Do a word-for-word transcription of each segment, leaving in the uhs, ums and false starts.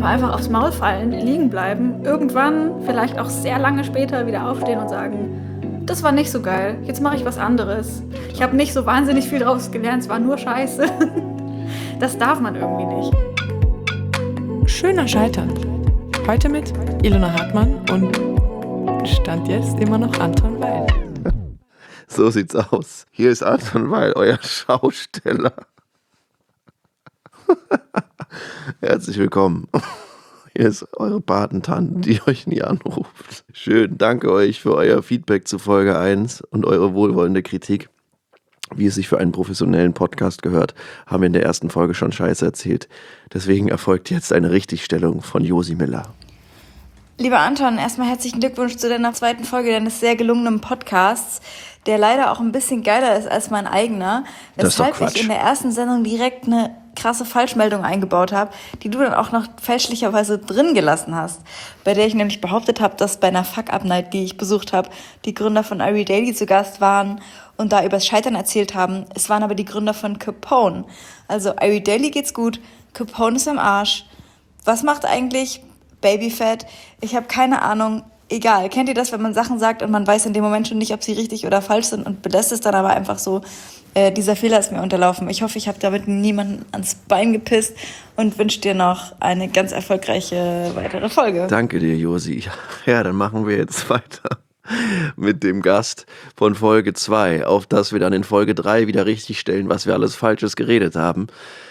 aber einfach aufs Maul fallen, liegen bleiben, irgendwann, vielleicht auch sehr lange später wieder aufstehen und sagen, das war nicht so geil, jetzt mache ich was anderes. Ich habe nicht so wahnsinnig viel draus gelernt, es war nur Scheiße. Das darf man irgendwie nicht. Schöner Scheitern. Heute mit Ilona Hartmann und Stand jetzt immer noch Anton Weil. So sieht's aus. Hier ist Anton Weil, euer Schausteller. Herzlich willkommen. Hier ist eure Patentante, die euch nie anruft. Schön, danke euch für euer Feedback zu Folge eins und eure wohlwollende Kritik. Wie es sich für einen professionellen Podcast gehört, haben wir in der ersten Folge schon Scheiße erzählt. Deswegen erfolgt jetzt eine Richtigstellung von Josi Miller. Lieber Anton, erstmal herzlichen Glückwunsch zu deiner zweiten Folge deines sehr gelungenen Podcasts, der leider auch ein bisschen geiler ist als mein eigener, weshalb ich in der ersten Sendung direkt eine krasse Falschmeldung eingebaut habe, die du dann auch noch fälschlicherweise drin gelassen hast, bei der ich nämlich behauptet habe, dass bei einer Fuck-Up-Night, die ich besucht habe, die Gründer von Ari Daily zu Gast waren und da übers Scheitern erzählt haben. Es waren aber die Gründer von Capone. Also Ari Daily geht's gut, Capone ist am Arsch. Was macht eigentlich Babyfat? Ich habe keine Ahnung. Egal, kennt ihr das, wenn man Sachen sagt und man weiß in dem Moment schon nicht, ob sie richtig oder falsch sind und belässt es dann aber einfach so, äh, dieser Fehler ist mir unterlaufen. Ich hoffe, ich habe damit niemanden ans Bein gepisst und wünsche dir noch eine ganz erfolgreiche weitere Folge. Danke dir, Josi. Ja, dann machen wir jetzt weiter mit dem Gast von Folge zwei, auf das wir dann in Folge drei wieder richtigstellen, was wir alles Falsches geredet haben.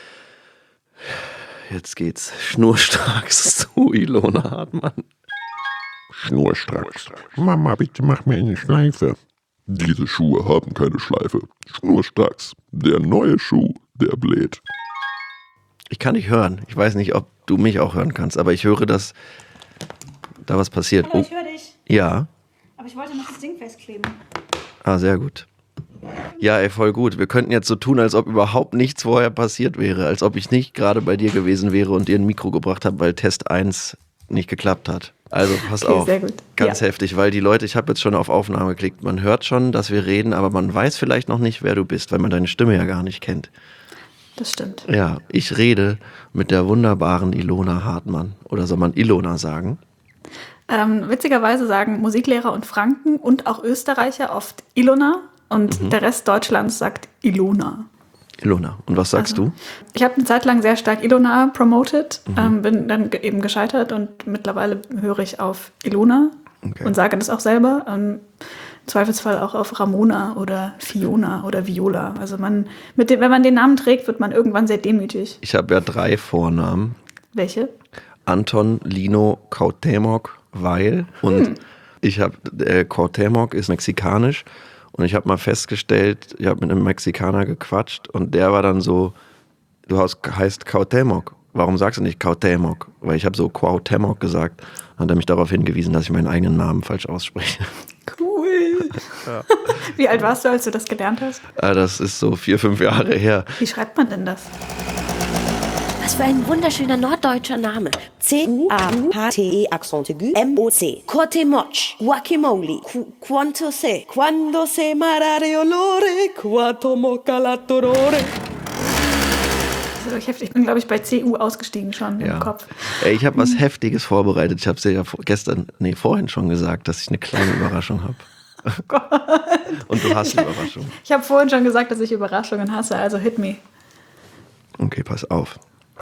Jetzt geht's schnurstracks zu Ilona Hartmann. Schnurstracks. Mama, bitte mach mir eine Schleife. Diese Schuhe haben keine Schleife. Schnurstracks. Der neue Schuh, der bläht. Ich kann dich hören. Ich weiß nicht, ob du mich auch hören kannst, aber ich höre, dass da was passiert. Hallo, ich höre dich. Ja. Aber ich wollte noch das Ding festkleben. Ah, sehr gut. Ja, ey, voll gut. Wir könnten jetzt so tun, als ob überhaupt nichts vorher passiert wäre. Als ob ich nicht gerade bei dir gewesen wäre und dir ein Mikro gebracht habe, weil Test eins nicht geklappt hat. Also pass okay, auf, sehr gut. ganz ja. heftig, weil die Leute, ich habe jetzt schon auf Aufnahme geklickt, man hört schon, dass wir reden, aber man weiß vielleicht noch nicht, wer du bist, weil man deine Stimme ja gar nicht kennt. Das stimmt. Ja, ich rede mit der wunderbaren Ilona Hartmann. Oder soll man Ilona sagen? Ähm, witzigerweise sagen Musiklehrer und Franken und auch Österreicher oft Ilona und mhm. der Rest Deutschlands sagt Ilona. Ilona. Und was sagst also, du? Ich habe eine Zeit lang sehr stark Ilona promoted, mhm. ähm, bin dann ge- eben gescheitert und mittlerweile höre ich auf Ilona okay. und sage das auch selber. Ähm, Im Zweifelsfall auch auf Ramona oder Fiona oder Viola. Also man, mit dem, wenn man den Namen trägt, wird man irgendwann sehr demütig. Ich habe ja drei Vornamen. Welche? Anton, Lino, Cuauhtémoc, Weil. Und hm. ich habe, äh, Cuauhtémoc ist mexikanisch. Und ich habe mal festgestellt, ich habe mit einem Mexikaner gequatscht und der war dann so, du heißt Cuauhtémoc. Warum sagst du nicht Cuauhtémoc? Weil ich habe so Cuauhtémoc gesagt. Hat er mich darauf hingewiesen, dass ich meinen eigenen Namen falsch ausspreche. Cool. Ja. Wie alt warst du, als du das gelernt hast? Das ist so vier, fünf Jahre her. Wie schreibt man denn das? Was für ein wunderschöner norddeutscher Name. C U A H T E Accent aigu M O C. Cuauhtémoc. Guacamole. Quanto se. Quando se marare olore. Cuauhtémoc alla torore. Das ist wirklich heftig. Ich bin, glaube ich, bei C U ausgestiegen schon ja. im Kopf. Ey, ich habe was Heftiges vorbereitet. Ich habe es dir ja gestern, nee, vorhin schon gesagt, dass ich eine kleine Überraschung habe. Oh Gott. Und du hast eine Überraschung. Ich habe vorhin schon gesagt, dass ich Überraschungen hasse, also hit me. Okay, pass auf.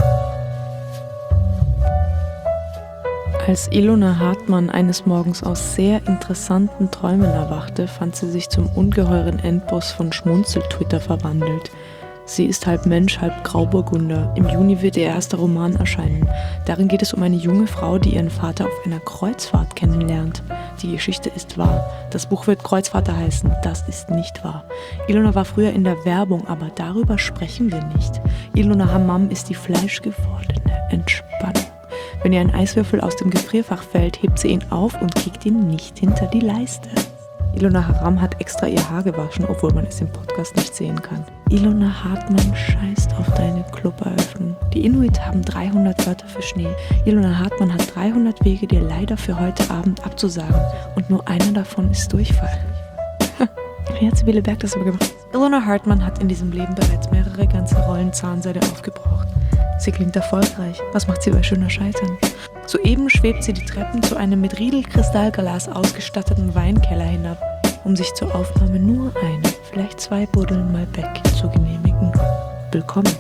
Als Ilona Hartmann eines Morgens aus sehr interessanten Träumen erwachte, fand sie sich zum ungeheuren Endboss von Schmunzel-Twitter verwandelt. Sie ist halb Mensch, halb Grauburgunder. Im Juni wird ihr erster Roman erscheinen. Darin geht es um eine junge Frau, die ihren Vater auf einer Kreuzfahrt kennenlernt. Die Geschichte ist wahr. Das Buch wird Kreuzvater heißen. Das ist nicht wahr. Ilona war früher in der Werbung, aber darüber sprechen wir nicht. Ilona Hammam ist die fleischgewordene Entspannung. Wenn ihr ein Eiswürfel aus dem Gefrierfach fällt, hebt sie ihn auf und kickt ihn nicht hinter die Leiste. Ilona Haram hat extra ihr Haar gewaschen, obwohl man es im Podcast nicht sehen kann. Ilona Hartmann scheißt auf deine Cluberöffnung. Die Inuit haben dreihundert Wörter für Schnee. Ilona Hartmann hat dreihundert Wege, dir leider für heute Abend abzusagen. Und nur einer davon ist Durchfall. Wie hat Sibylle Berg das aber gemacht? Ilona Hartmann hat in diesem Leben bereits mehrere ganze Rollen Zahnseide aufgebraucht. Sie klingt erfolgreich. Was macht sie bei schöner Scheitern? Soeben schwebt sie die Treppen zu einem mit Riedelkristallglas ausgestatteten Weinkeller hinab, um sich zur Aufnahme nur eine, vielleicht zwei Buddeln Malbec zu genehmigen. Willkommen.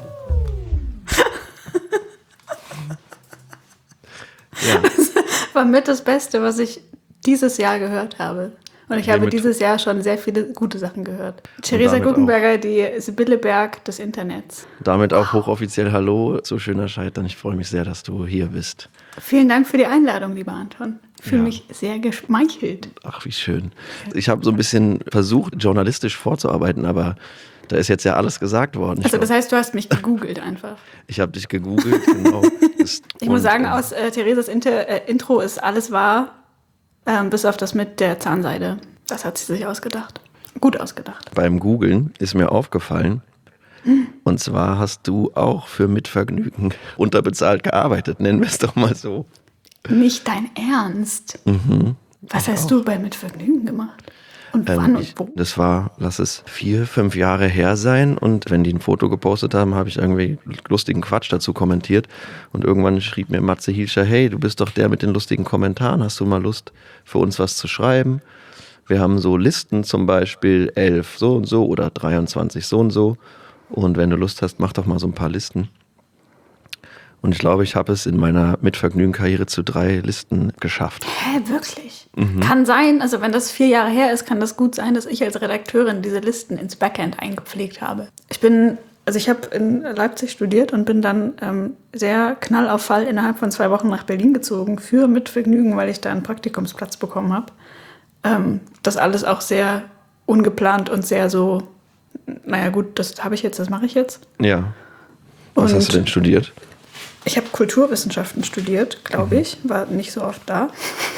Ja. Das war mit das Beste, was ich dieses Jahr gehört habe. Und ich habe dieses Jahr schon sehr viele gute Sachen gehört. Theresa Guggenberger, die Sibylle Berg des Internets. Damit auch hochoffiziell Hallo zu schöner Scheitern. Ich freue mich sehr, dass du hier bist. Vielen Dank für die Einladung, lieber Anton. Ich fühle Ja. mich sehr geschmeichelt. Ach, wie schön. Ich habe so ein bisschen versucht, journalistisch vorzuarbeiten, aber da ist jetzt ja alles gesagt worden. Also das heißt, du hast mich gegoogelt einfach. Ich habe dich gegoogelt, genau. Ich muss sagen, aus äh, Theresas Inter, äh, Intro ist alles wahr, ähm, bis auf das mit der Zahnseide. Das hat sie sich ausgedacht. Gut ausgedacht. Beim Googlen ist mir aufgefallen, und zwar hast du auch für Mitvergnügen unterbezahlt gearbeitet, nennen wir es doch mal so. Nicht dein Ernst? Mhm. Was hast du bei Mitvergnügen gemacht? Und Ähm, wann ich, und wo? das war, lass es vier, fünf Jahre her sein, und wenn die ein Foto gepostet haben, habe ich irgendwie lustigen Quatsch dazu kommentiert, und irgendwann schrieb mir Matze Hilscher, hey, du bist doch der mit den lustigen Kommentaren, hast du mal Lust für uns was zu schreiben? Wir haben so Listen, zum Beispiel elf so und so oder dreiundzwanzig so und so, und wenn du Lust hast, mach doch mal so ein paar Listen. Und ich glaube, ich habe es in meiner Mitvergnügen-Karriere zu drei Listen geschafft. Hä, wirklich? Mhm. Kann sein, also wenn das vier Jahre her ist, kann das gut sein, dass ich als Redakteurin diese Listen ins Backend eingepflegt habe. Ich bin, also ich habe in Leipzig studiert und bin dann ähm, sehr knall auf Fall innerhalb von zwei Wochen nach Berlin gezogen für Mitvergnügen, weil ich da einen Praktikumsplatz bekommen habe. Ähm, das alles auch sehr ungeplant und sehr so, naja gut, das habe ich jetzt, das mache ich jetzt. Ja. Was Und hast du denn studiert? Ich habe Kulturwissenschaften studiert, glaube ich. War nicht so oft da.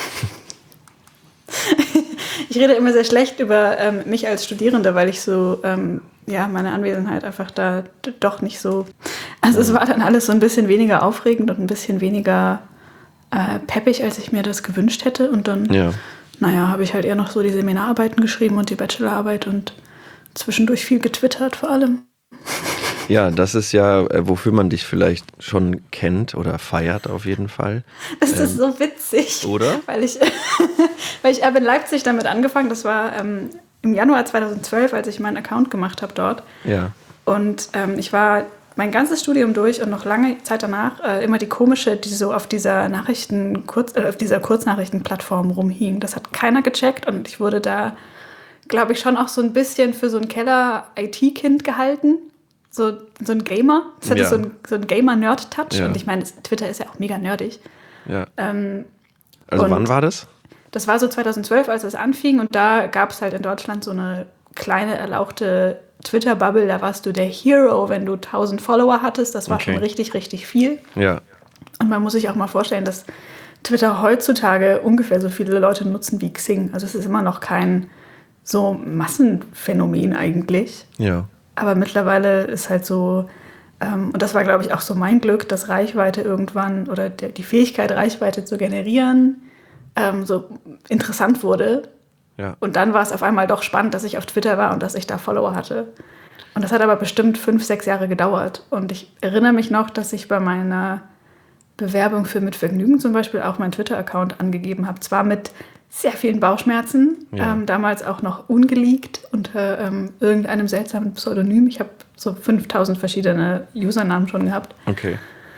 Ich rede immer sehr schlecht über ähm, mich als Studierende, weil ich so, ähm, ja, meine Anwesenheit einfach da d- doch nicht so... Also es war dann alles so ein bisschen weniger aufregend und ein bisschen weniger äh, peppig, als ich mir das gewünscht hätte. Und dann, Ja. naja, habe ich halt eher noch so die Seminararbeiten geschrieben und die Bachelorarbeit und zwischendurch viel getwittert vor allem. Ja, das ist ja, äh, wofür man dich vielleicht schon kennt oder feiert auf jeden Fall. Das ist so witzig. Oder? Weil ich, weil ich habe in Leipzig damit angefangen, das war ähm, im Januar zweitausendzwölf, als ich meinen Account gemacht habe dort. Ja. Und ähm, ich war mein ganzes Studium durch und noch lange Zeit danach äh, immer die komische, die so auf dieser Nachrichten, Kurz, äh, auf dieser Kurznachrichtenplattform rumhing. Das hat keiner gecheckt und ich wurde da, glaube ich, schon auch so ein bisschen für so ein Keller-I T-Kind gehalten. So, so ein Gamer. Das hatte Ja. so ein, so ein Gamer-Nerd-Touch. Ja. Und ich meine, das- Twitter ist ja auch mega nerdig. Ja. Ähm, Also und- wann war das? Das war so zweitausendzwölf, als es anfing. Und da gab es halt in Deutschland so eine kleine, erlauchte Twitter-Bubble. Da warst du der Hero, wenn du tausend Follower hattest. Das war Okay. schon richtig, richtig viel. Ja. Und man muss sich auch mal vorstellen, dass Twitter heutzutage ungefähr so viele Leute nutzen wie Xing. Also es ist immer noch kein so Massenphänomen eigentlich. Ja. Aber mittlerweile ist halt so, ähm, und das war, glaube ich, auch so mein Glück, dass Reichweite irgendwann oder der, die Fähigkeit, Reichweite zu generieren, ähm, so interessant wurde. Ja. Und dann war es auf einmal doch spannend, dass ich auf Twitter war und dass ich da Follower hatte. Und das hat aber bestimmt fünf, sechs Jahre gedauert. Und ich erinnere mich noch, dass ich bei meiner Bewerbung für Mitvergnügen zum Beispiel auch meinen Twitter-Account angegeben habe. Zwar mit sehr vielen Bauchschmerzen, Ja. ähm, damals auch noch ungeleakt unter ähm, irgendeinem seltsamen Pseudonym. Ich habe so fünftausend verschiedene Usernamen schon gehabt. Okay.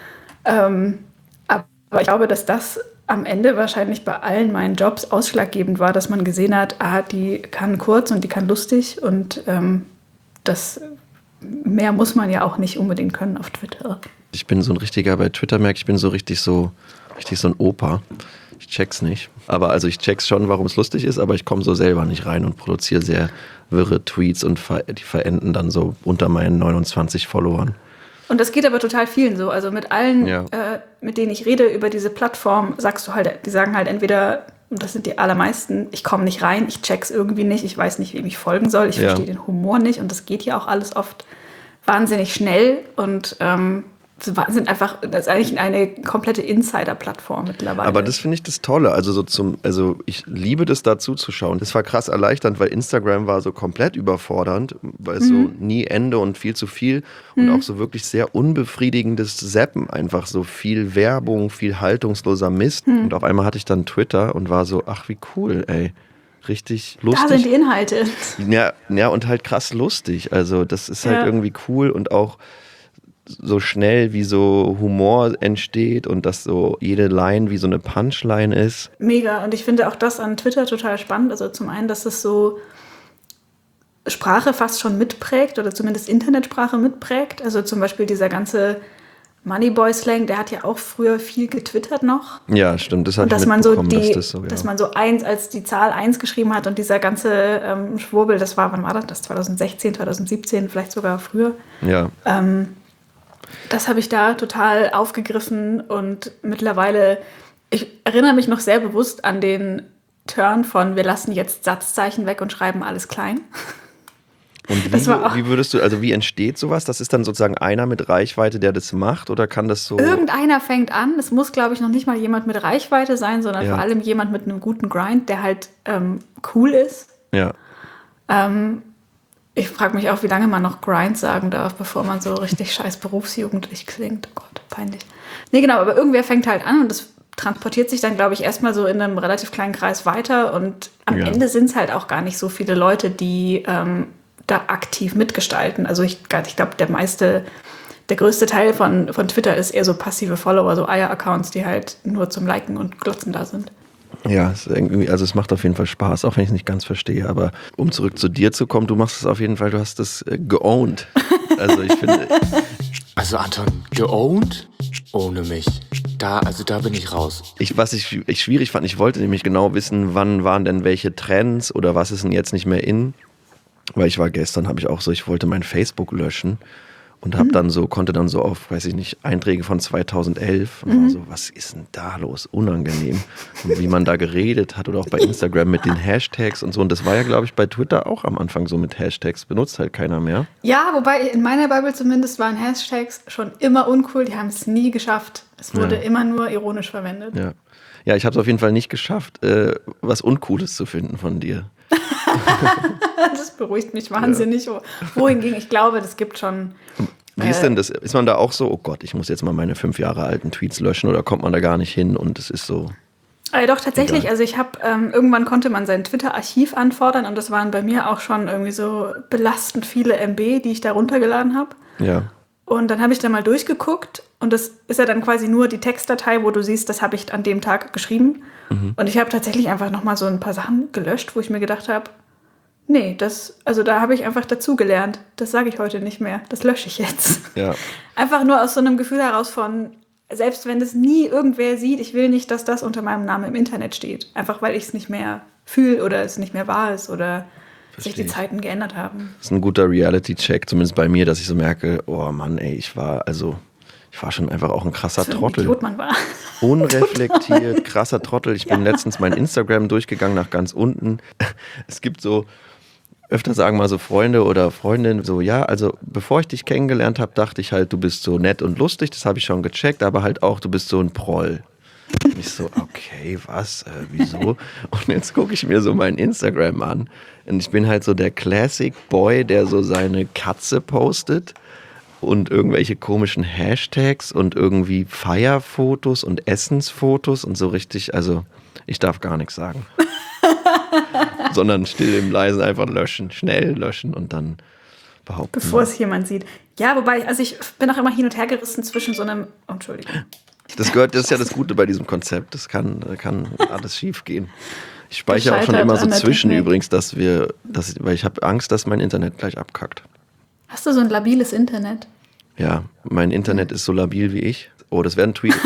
Ähm, aber ich glaube, dass das am Ende wahrscheinlich bei allen meinen Jobs ausschlaggebend war, dass man gesehen hat, ah, die kann kurz und die kann lustig und ähm, das mehr muss man ja auch nicht unbedingt können auf Twitter. Ich bin so ein richtiger, bei Twitter merke ich, ich bin so richtig so, richtig so ein Opa. Ich check's nicht. Aber also ich check's schon, warum es lustig ist, aber ich komme so selber nicht rein und produziere sehr wirre Tweets und ver- die verenden dann so unter meinen neunundzwanzig Followern. Und das geht aber total vielen so. Also mit allen, Ja. äh, mit denen ich rede über diese Plattform, sagst du halt, die sagen halt entweder, und das sind die allermeisten, ich komme nicht rein, ich check's irgendwie nicht, ich weiß nicht, wem ich folgen soll, ich Ja. verstehe den Humor nicht und das geht ja auch alles oft wahnsinnig schnell und ähm, sind einfach, das ist eigentlich eine komplette Insider-Plattform mittlerweile. Aber das finde ich das Tolle. Also so zum, also ich liebe das da zuzuschauen. Das war krass erleichternd, weil Instagram war so komplett überfordernd, weil es mhm. so nie Ende und viel zu viel und mhm. auch so wirklich sehr unbefriedigendes Zappen. Einfach so viel Werbung, viel haltungsloser Mist. Mhm. Und auf einmal hatte ich dann Twitter und war so, ach wie cool, ey. Richtig lustig. Da sind die Inhalte. Ja, ja, und halt krass lustig. Also das ist halt ja. irgendwie cool und auch so schnell, wie so Humor entsteht und dass so jede Line wie so eine Punchline ist. Mega. Und ich finde auch das an Twitter total spannend. Also zum einen, dass es so Sprache fast schon mitprägt oder zumindest Internetsprache mitprägt. Also zum Beispiel dieser ganze Moneyboy-Slang, der hat ja auch früher viel getwittert noch. Ja, stimmt. Das hat dass man so die, dass, das so, ja. dass man so eins als die Zahl eins geschrieben hat und dieser ganze ähm, Schwurbel, das war, wann war das? Das zwanzig sechzehn, zwanzig siebzehn, vielleicht sogar früher. Ja. Ähm, Das habe ich da total aufgegriffen und mittlerweile, ich erinnere mich noch sehr bewusst an den Turn von wir lassen jetzt Satzzeichen weg und schreiben alles klein. Und wie, wie würdest du, also wie entsteht sowas? Das ist dann sozusagen einer mit Reichweite, der das macht oder kann das so? Irgendeiner fängt an, es muss glaube ich noch nicht mal jemand mit Reichweite sein, sondern ja. vor allem jemand mit einem guten Grind, der halt ähm, cool ist. Ja. Ähm, Ich frage mich auch, wie lange man noch Grind sagen darf, bevor man so richtig scheiß berufsjugendlich klingt. Oh Gott, peinlich. Nee, genau, aber irgendwer fängt halt an und das transportiert sich dann, glaube ich, erstmal so in einem relativ kleinen Kreis weiter. Und am ja. Ende sind es halt auch gar nicht so viele Leute, die ähm, da aktiv mitgestalten. Also ich, ich glaube, der meiste, der größte Teil von, von Twitter ist eher so passive Follower, so Eier-Accounts, die halt nur zum Liken und Glotzen da sind. Ja, es irgendwie, also es macht auf jeden Fall Spaß, auch wenn ich es nicht ganz verstehe. Aber um zurück zu dir zu kommen, du machst es auf jeden Fall, du hast es äh, geowned. Also ich finde. Also Anton, geowned? Ohne mich. Da, also da bin ich raus. Ich, was ich, ich schwierig fand, ich wollte nämlich genau wissen, wann waren denn welche Trends oder was ist denn jetzt nicht mehr in? Weil ich war gestern, habe ich auch so, ich wollte mein Facebook löschen. Und hab dann so, konnte dann so auf, weiß ich nicht, Einträge von zweitausendelf und mhm. war so, was ist denn da los? Unangenehm. Und wie man da geredet hat oder auch bei Instagram mit den Hashtags und so. Und das war ja, glaube ich, bei Twitter auch am Anfang so mit Hashtags. Benutzt halt keiner mehr. Ja, wobei in meiner Bubble zumindest waren Hashtags schon immer uncool. Die haben es nie geschafft. Es wurde ja. immer nur ironisch verwendet. Ja, ja, ich habe es auf jeden Fall nicht geschafft, äh, was Uncooles zu finden von dir. Das beruhigt mich wahnsinnig. Ja. Wohingegen, ich glaube, das gibt schon. Wie ist denn das? Ist man da auch so, oh Gott, ich muss jetzt mal meine fünf Jahre alten Tweets löschen oder kommt man da gar nicht hin und es ist so? Äh, doch, tatsächlich. Egal. Also ich habe, ähm, irgendwann konnte man sein Twitter-Archiv anfordern und das waren bei mir auch schon irgendwie so belastend viele M B, die ich da runtergeladen habe. Ja. Und dann habe ich da mal durchgeguckt und das ist ja dann quasi nur die Textdatei, wo du siehst, das habe ich an dem Tag geschrieben. Mhm. Und ich habe tatsächlich einfach nochmal so ein paar Sachen gelöscht, wo ich mir gedacht habe, nee, das, also da habe ich einfach dazugelernt. Das sage ich heute nicht mehr. Das lösche ich jetzt. Ja. Einfach nur aus so einem Gefühl heraus von, selbst wenn das nie irgendwer sieht, ich will nicht, dass das unter meinem Namen im Internet steht. Einfach weil ich es nicht mehr fühle oder es nicht mehr wahr ist oder Verstehe sich die Zeiten geändert haben. Das ist ein guter Reality-Check, zumindest bei mir, dass ich so merke, oh Mann, ey, ich war, also, ich war schon einfach auch ein krasser so ein Trottel. Idiot man war. Unreflektiert, krasser Trottel. Ich bin ja. letztens mein Instagram durchgegangen nach ganz unten. Es gibt so, öfter sagen mal so Freunde oder Freundinnen so, ja, also bevor ich dich kennengelernt habe, dachte ich halt, du bist so nett und lustig, das habe ich schon gecheckt, aber halt auch, du bist so ein Proll. Und ich so, okay, was, äh, wieso? Und jetzt gucke ich mir so mein Instagram an und ich bin halt so der Classic Boy, der so seine Katze postet und irgendwelche komischen Hashtags und irgendwie Feierfotos und Essensfotos und so richtig, also ich darf gar nichts sagen. Sondern still im Leisen einfach löschen, schnell löschen und dann behaupten. Bevor es jemand sieht. Ja, wobei, also ich bin auch immer hin und her gerissen zwischen so einem, oh, Entschuldigung. Das gehört, das ist ja das Gute bei diesem Konzept. Das kann, kann alles schief gehen. Ich speichere auch schon immer so zwischen Technik. Übrigens, dass wir, dass, weil ich habe Angst, dass mein Internet gleich abkackt. Hast du so ein labiles Internet? Ja, mein Internet ist so labil wie ich. Oh, das wäre ein Tweet.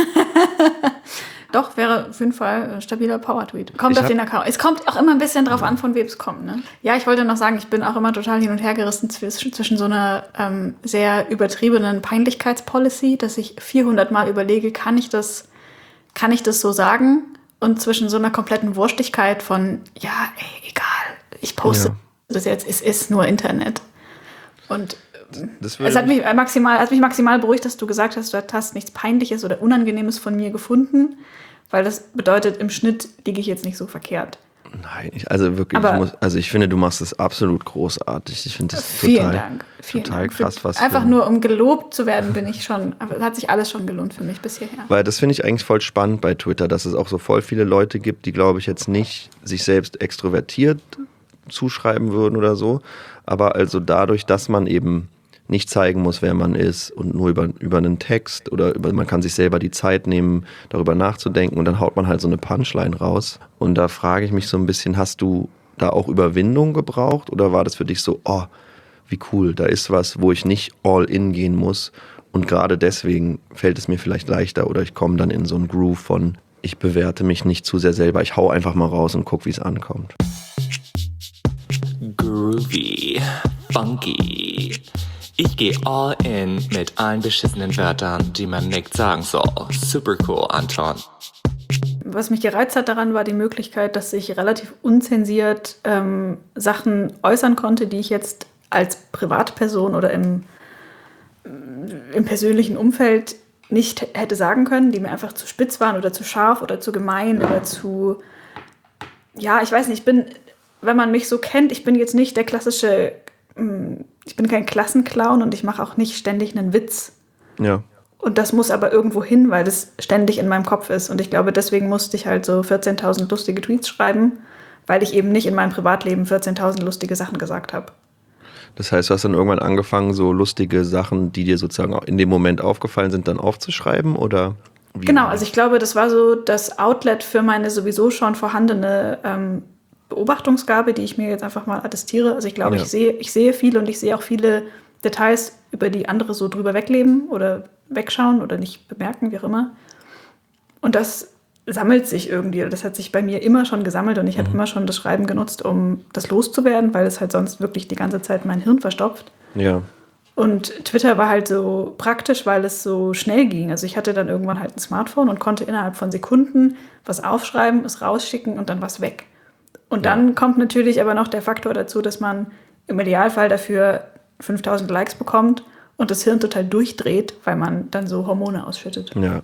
Doch, wäre auf jeden Fall ein stabiler Power-Tweet. Kommt ich auf den Account. Es kommt auch immer ein bisschen drauf an, von wem es kommt. Ne? Ja, ich wollte noch sagen, ich bin auch immer total hin und her gerissen zwischen, zwischen so einer ähm, sehr übertriebenen Peinlichkeitspolicy, dass ich vierhundert Mal überlege, kann ich das, kann ich das so sagen? Und zwischen so einer kompletten Wurstigkeit von, ja, ey, egal, ich poste ja. das jetzt, es ist nur Internet. Und das es hat mich maximal, hat mich maximal beruhigt, dass du gesagt hast, du hast nichts Peinliches oder Unangenehmes von mir gefunden, weil das bedeutet, im Schnitt liege ich jetzt nicht so verkehrt. Nein, ich, also wirklich, ich muss, also ich finde, du machst es absolut großartig. Ich finde das vielen total, Dank. Vielen total Dank. krass. Was Einfach für, nur, um gelobt zu werden, bin ich schon, hat sich alles schon gelohnt für mich bis hierher. Weil das finde ich eigentlich voll spannend bei Twitter, dass es auch so voll viele Leute gibt, die, glaube ich, jetzt nicht sich selbst extrovertiert zuschreiben würden oder so, aber also dadurch, dass man eben nicht zeigen muss, wer man ist und nur über, über einen Text oder über, man kann sich selber die Zeit nehmen, darüber nachzudenken und dann haut man halt so eine Punchline raus. Und da frage ich mich so ein bisschen, hast du da auch Überwindung gebraucht oder war das für dich so, oh, wie cool, da ist was, wo ich nicht all in gehen muss und gerade deswegen fällt es mir vielleicht leichter oder ich komme dann in so einen Groove von, ich bewerte mich nicht zu sehr selber, ich hau einfach mal raus und guck, wie es ankommt. Groovy, funky. Ich gehe all in mit allen beschissenen Wörtern, die man nicht sagen soll. Super cool, Anton. Was mich gereizt hat daran, war die Möglichkeit, dass ich relativ unzensiert ähm, Sachen äußern konnte, die ich jetzt als Privatperson oder im, im persönlichen Umfeld nicht hätte sagen können, die mir einfach zu spitz waren oder zu scharf oder zu gemein oder zu... Ja, ich weiß nicht, ich bin, wenn man mich so kennt, ich bin jetzt nicht der klassische... Ich bin kein Klassenclown und ich mache auch nicht ständig einen Witz. Ja. Und das muss aber irgendwo hin, weil das ständig in meinem Kopf ist. Und ich glaube, deswegen musste ich halt so vierzehntausend lustige Tweets schreiben, weil ich eben nicht in meinem Privatleben vierzehntausend lustige Sachen gesagt habe. Das heißt, du hast dann irgendwann angefangen, so lustige Sachen, die dir sozusagen in dem Moment aufgefallen sind, dann aufzuschreiben? Oder wie? Genau, also ich glaube, das war so das Outlet für meine sowieso schon vorhandene ähm, Beobachtungsgabe, die ich mir jetzt einfach mal attestiere. Also ich glaube, ja. ich sehe, ich sehe viel und ich sehe auch viele Details, über die andere so drüber wegleben oder wegschauen oder nicht bemerken, wie auch immer. Und das sammelt sich irgendwie. Das hat sich bei mir immer schon gesammelt und ich mhm. habe immer schon das Schreiben genutzt, um das loszuwerden, weil es halt sonst wirklich die ganze Zeit mein Hirn verstopft. Ja. Und Twitter war halt so praktisch, weil es so schnell ging. Also ich hatte dann irgendwann halt ein Smartphone und konnte innerhalb von Sekunden was aufschreiben, es rausschicken und dann was weg. Und dann ja. kommt natürlich aber noch der Faktor dazu, dass man im Idealfall dafür fünftausend Likes bekommt und das Hirn total durchdreht, weil man dann so Hormone ausschüttet. Ja.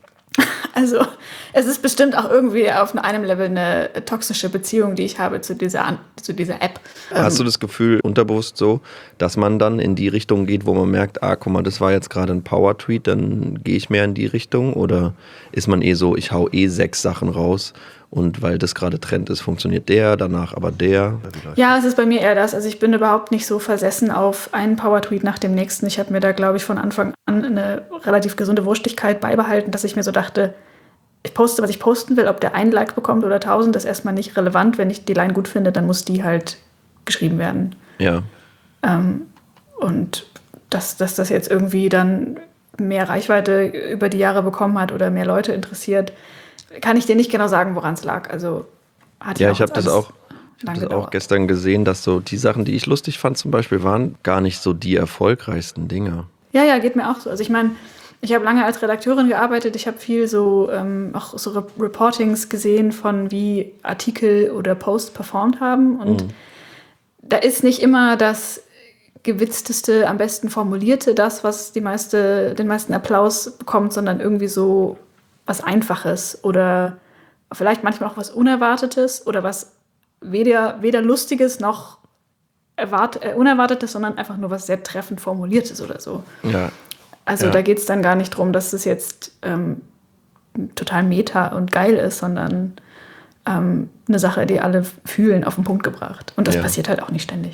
Also es ist bestimmt auch irgendwie auf einem Level eine toxische Beziehung, die ich habe zu dieser, zu dieser App. Hast du das Gefühl, unterbewusst so, dass man dann in die Richtung geht, wo man merkt, ah, guck mal, das war jetzt gerade ein Power-Tweet, dann gehe ich mehr in die Richtung? Oder ist man eh so, ich hau eh sechs Sachen raus und weil das gerade Trend ist, funktioniert der, danach aber der? Ja, es ist bei mir eher das. Also ich bin überhaupt nicht so versessen auf einen Power-Tweet nach dem nächsten. Ich habe mir da, glaube ich, von Anfang an eine relativ gesunde Wurstigkeit beibehalten, dass ich mir so dachte, ich poste, was ich posten will, ob der ein Like bekommt oder tausend, ist erstmal nicht relevant. Wenn ich die Line gut finde, dann muss die halt geschrieben werden. Ja. Ähm, und dass, dass das jetzt irgendwie dann mehr Reichweite über die Jahre bekommen hat oder mehr Leute interessiert, kann ich dir nicht genau sagen, woran es lag. Also hat ja, ich habe das auch, ich hab das auch gestern gesehen, dass so die Sachen, die ich lustig fand zum Beispiel, waren gar nicht so die erfolgreichsten Dinge. Ja, ja, geht mir auch so. Also ich meine, ich habe lange als Redakteurin gearbeitet. Ich habe viel so ähm, auch so Re- Reportings gesehen von wie Artikel oder Posts performt haben. Und mhm. da ist nicht immer das gewitzteste, am besten formulierte, das, was die meiste, den meisten Applaus bekommt, sondern irgendwie so was Einfaches oder vielleicht manchmal auch was Unerwartetes oder was weder, weder Lustiges noch erwart- äh, Unerwartetes, sondern einfach nur was sehr treffend Formuliertes oder so. Ja. Also ja. da geht es dann gar nicht darum, dass es jetzt ähm, total meta und geil ist, sondern ähm, eine Sache, die alle fühlen, auf den Punkt gebracht. Und das ja. passiert halt auch nicht ständig.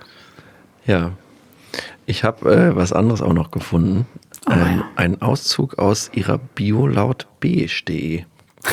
Ja. Ich habe äh, was anderes auch noch gefunden. Oh, ähm, ja. Ein Auszug aus ihrer Bio laut beige punkt de.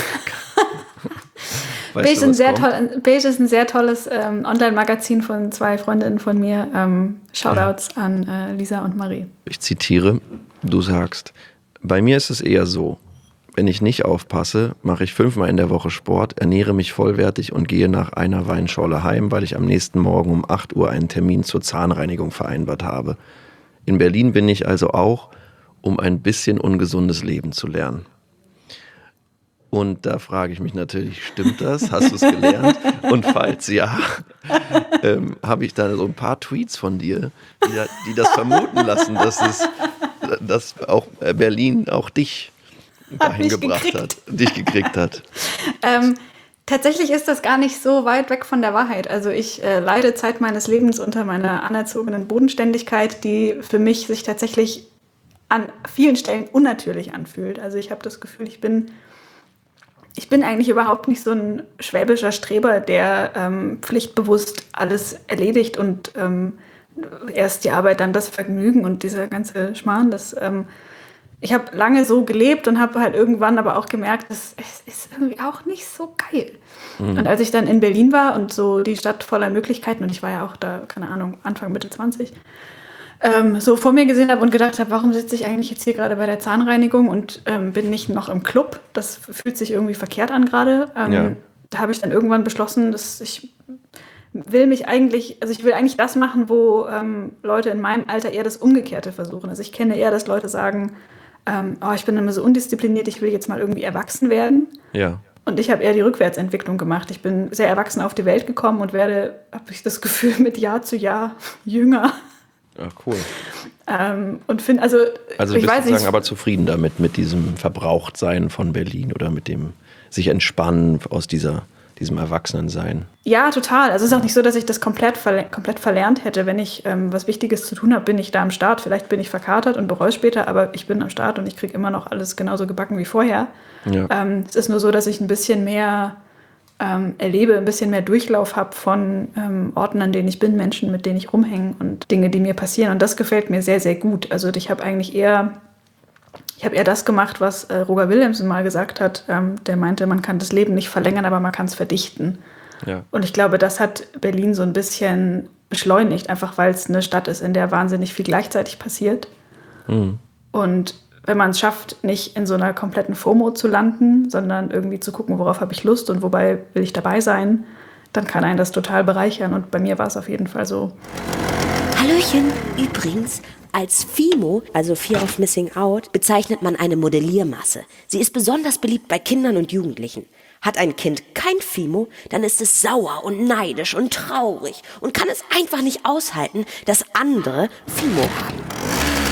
Beige ist, ein sehr toll, Beige ist ein sehr tolles ähm, Online-Magazin von zwei Freundinnen von mir. Ähm, Shoutouts ja. an äh, Lisa und Marie. Ich zitiere, du sagst, bei mir ist es eher so, wenn ich nicht aufpasse, mache ich fünfmal in der Woche Sport, ernähre mich vollwertig und gehe nach einer Weinschorle heim, weil ich am nächsten Morgen um acht Uhr einen Termin zur Zahnreinigung vereinbart habe. In Berlin bin ich also auch, um ein bisschen ungesundes Leben zu lernen. Und da frage ich mich natürlich, stimmt das? Hast du es gelernt? Und falls ja, ähm, habe ich da so ein paar Tweets von dir, die, da, die das vermuten lassen, dass es, dass auch Berlin auch dich dahin dich gebracht gekriegt. hat, dich gekriegt hat. Ähm, tatsächlich ist das gar nicht so weit weg von der Wahrheit. Also ich äh, leide Zeit meines Lebens unter meiner anerzogenen Bodenständigkeit, die für mich sich tatsächlich an vielen Stellen unnatürlich anfühlt. Also ich habe das Gefühl, ich bin Ich bin eigentlich überhaupt nicht so ein schwäbischer Streber, der ähm, pflichtbewusst alles erledigt und ähm, erst die Arbeit, dann das Vergnügen und dieser ganze Schmarrn. Das, ähm, ich habe lange so gelebt und habe halt irgendwann aber auch gemerkt, das, es ist irgendwie auch nicht so geil. Mhm. Und als ich dann in Berlin war und so die Stadt voller Möglichkeiten, und ich war ja auch da, keine Ahnung, Anfang, Mitte zwanzig, Ähm, so vor mir gesehen habe und gedacht habe, warum sitze ich eigentlich jetzt hier gerade bei der Zahnreinigung und ähm, bin nicht noch im Club? Das fühlt sich irgendwie verkehrt an gerade. Ähm, Ja. Da habe ich dann irgendwann beschlossen, dass ich will mich eigentlich, also ich will eigentlich das machen, wo ähm, Leute in meinem Alter eher das Umgekehrte versuchen. Also ich kenne eher, dass Leute sagen, ähm, oh, ich bin immer so undiszipliniert, ich will jetzt mal irgendwie erwachsen werden. Ja. Und ich habe eher die Rückwärtsentwicklung gemacht. Ich bin sehr erwachsen auf die Welt gekommen und werde, habe ich das Gefühl, mit Jahr zu Jahr jünger. Ach, cool. Ähm, und finde, also, Also ich bist weiß du nicht. aber zufrieden damit, mit diesem Verbrauchtsein von Berlin oder mit dem sich entspannen aus dieser, diesem Erwachsenensein? Ja, total. Also es ist auch nicht so, dass ich das komplett, verle- komplett verlernt hätte. Wenn ich ähm, was Wichtiges zu tun habe, bin ich da am Start. Vielleicht bin ich verkatert und bereue es später, aber ich bin am Start und ich kriege immer noch alles genauso gebacken wie vorher. Ja. Ähm, es ist nur so, dass ich ein bisschen mehr ähm, erlebe, ein bisschen mehr Durchlauf habe von ähm, Orten, an denen ich bin, Menschen, mit denen ich rumhänge und Dinge, die mir passieren. Und das gefällt mir sehr, sehr gut. Also ich habe eigentlich eher, ich habe eher das gemacht, was äh, Roger Williamson mal gesagt hat. Ähm, der meinte, man kann das Leben nicht verlängern, aber man kann es verdichten. Ja. Und ich glaube, das hat Berlin so ein bisschen beschleunigt, einfach weil es eine Stadt ist, in der wahnsinnig viel gleichzeitig passiert. Mhm. Und wenn man es schafft, nicht in so einer kompletten FOMO zu landen, sondern irgendwie zu gucken, worauf habe ich Lust und wobei will ich dabei sein, dann kann einen das total bereichern. Und bei mir war es auf jeden Fall so. Hallöchen. Übrigens, als FIMO, also Fear of Missing Out, bezeichnet man eine Modelliermasse. Sie ist besonders beliebt bei Kindern und Jugendlichen. Hat ein Kind kein FIMO, dann ist es sauer und neidisch und traurig und kann es einfach nicht aushalten, dass andere FIMO haben.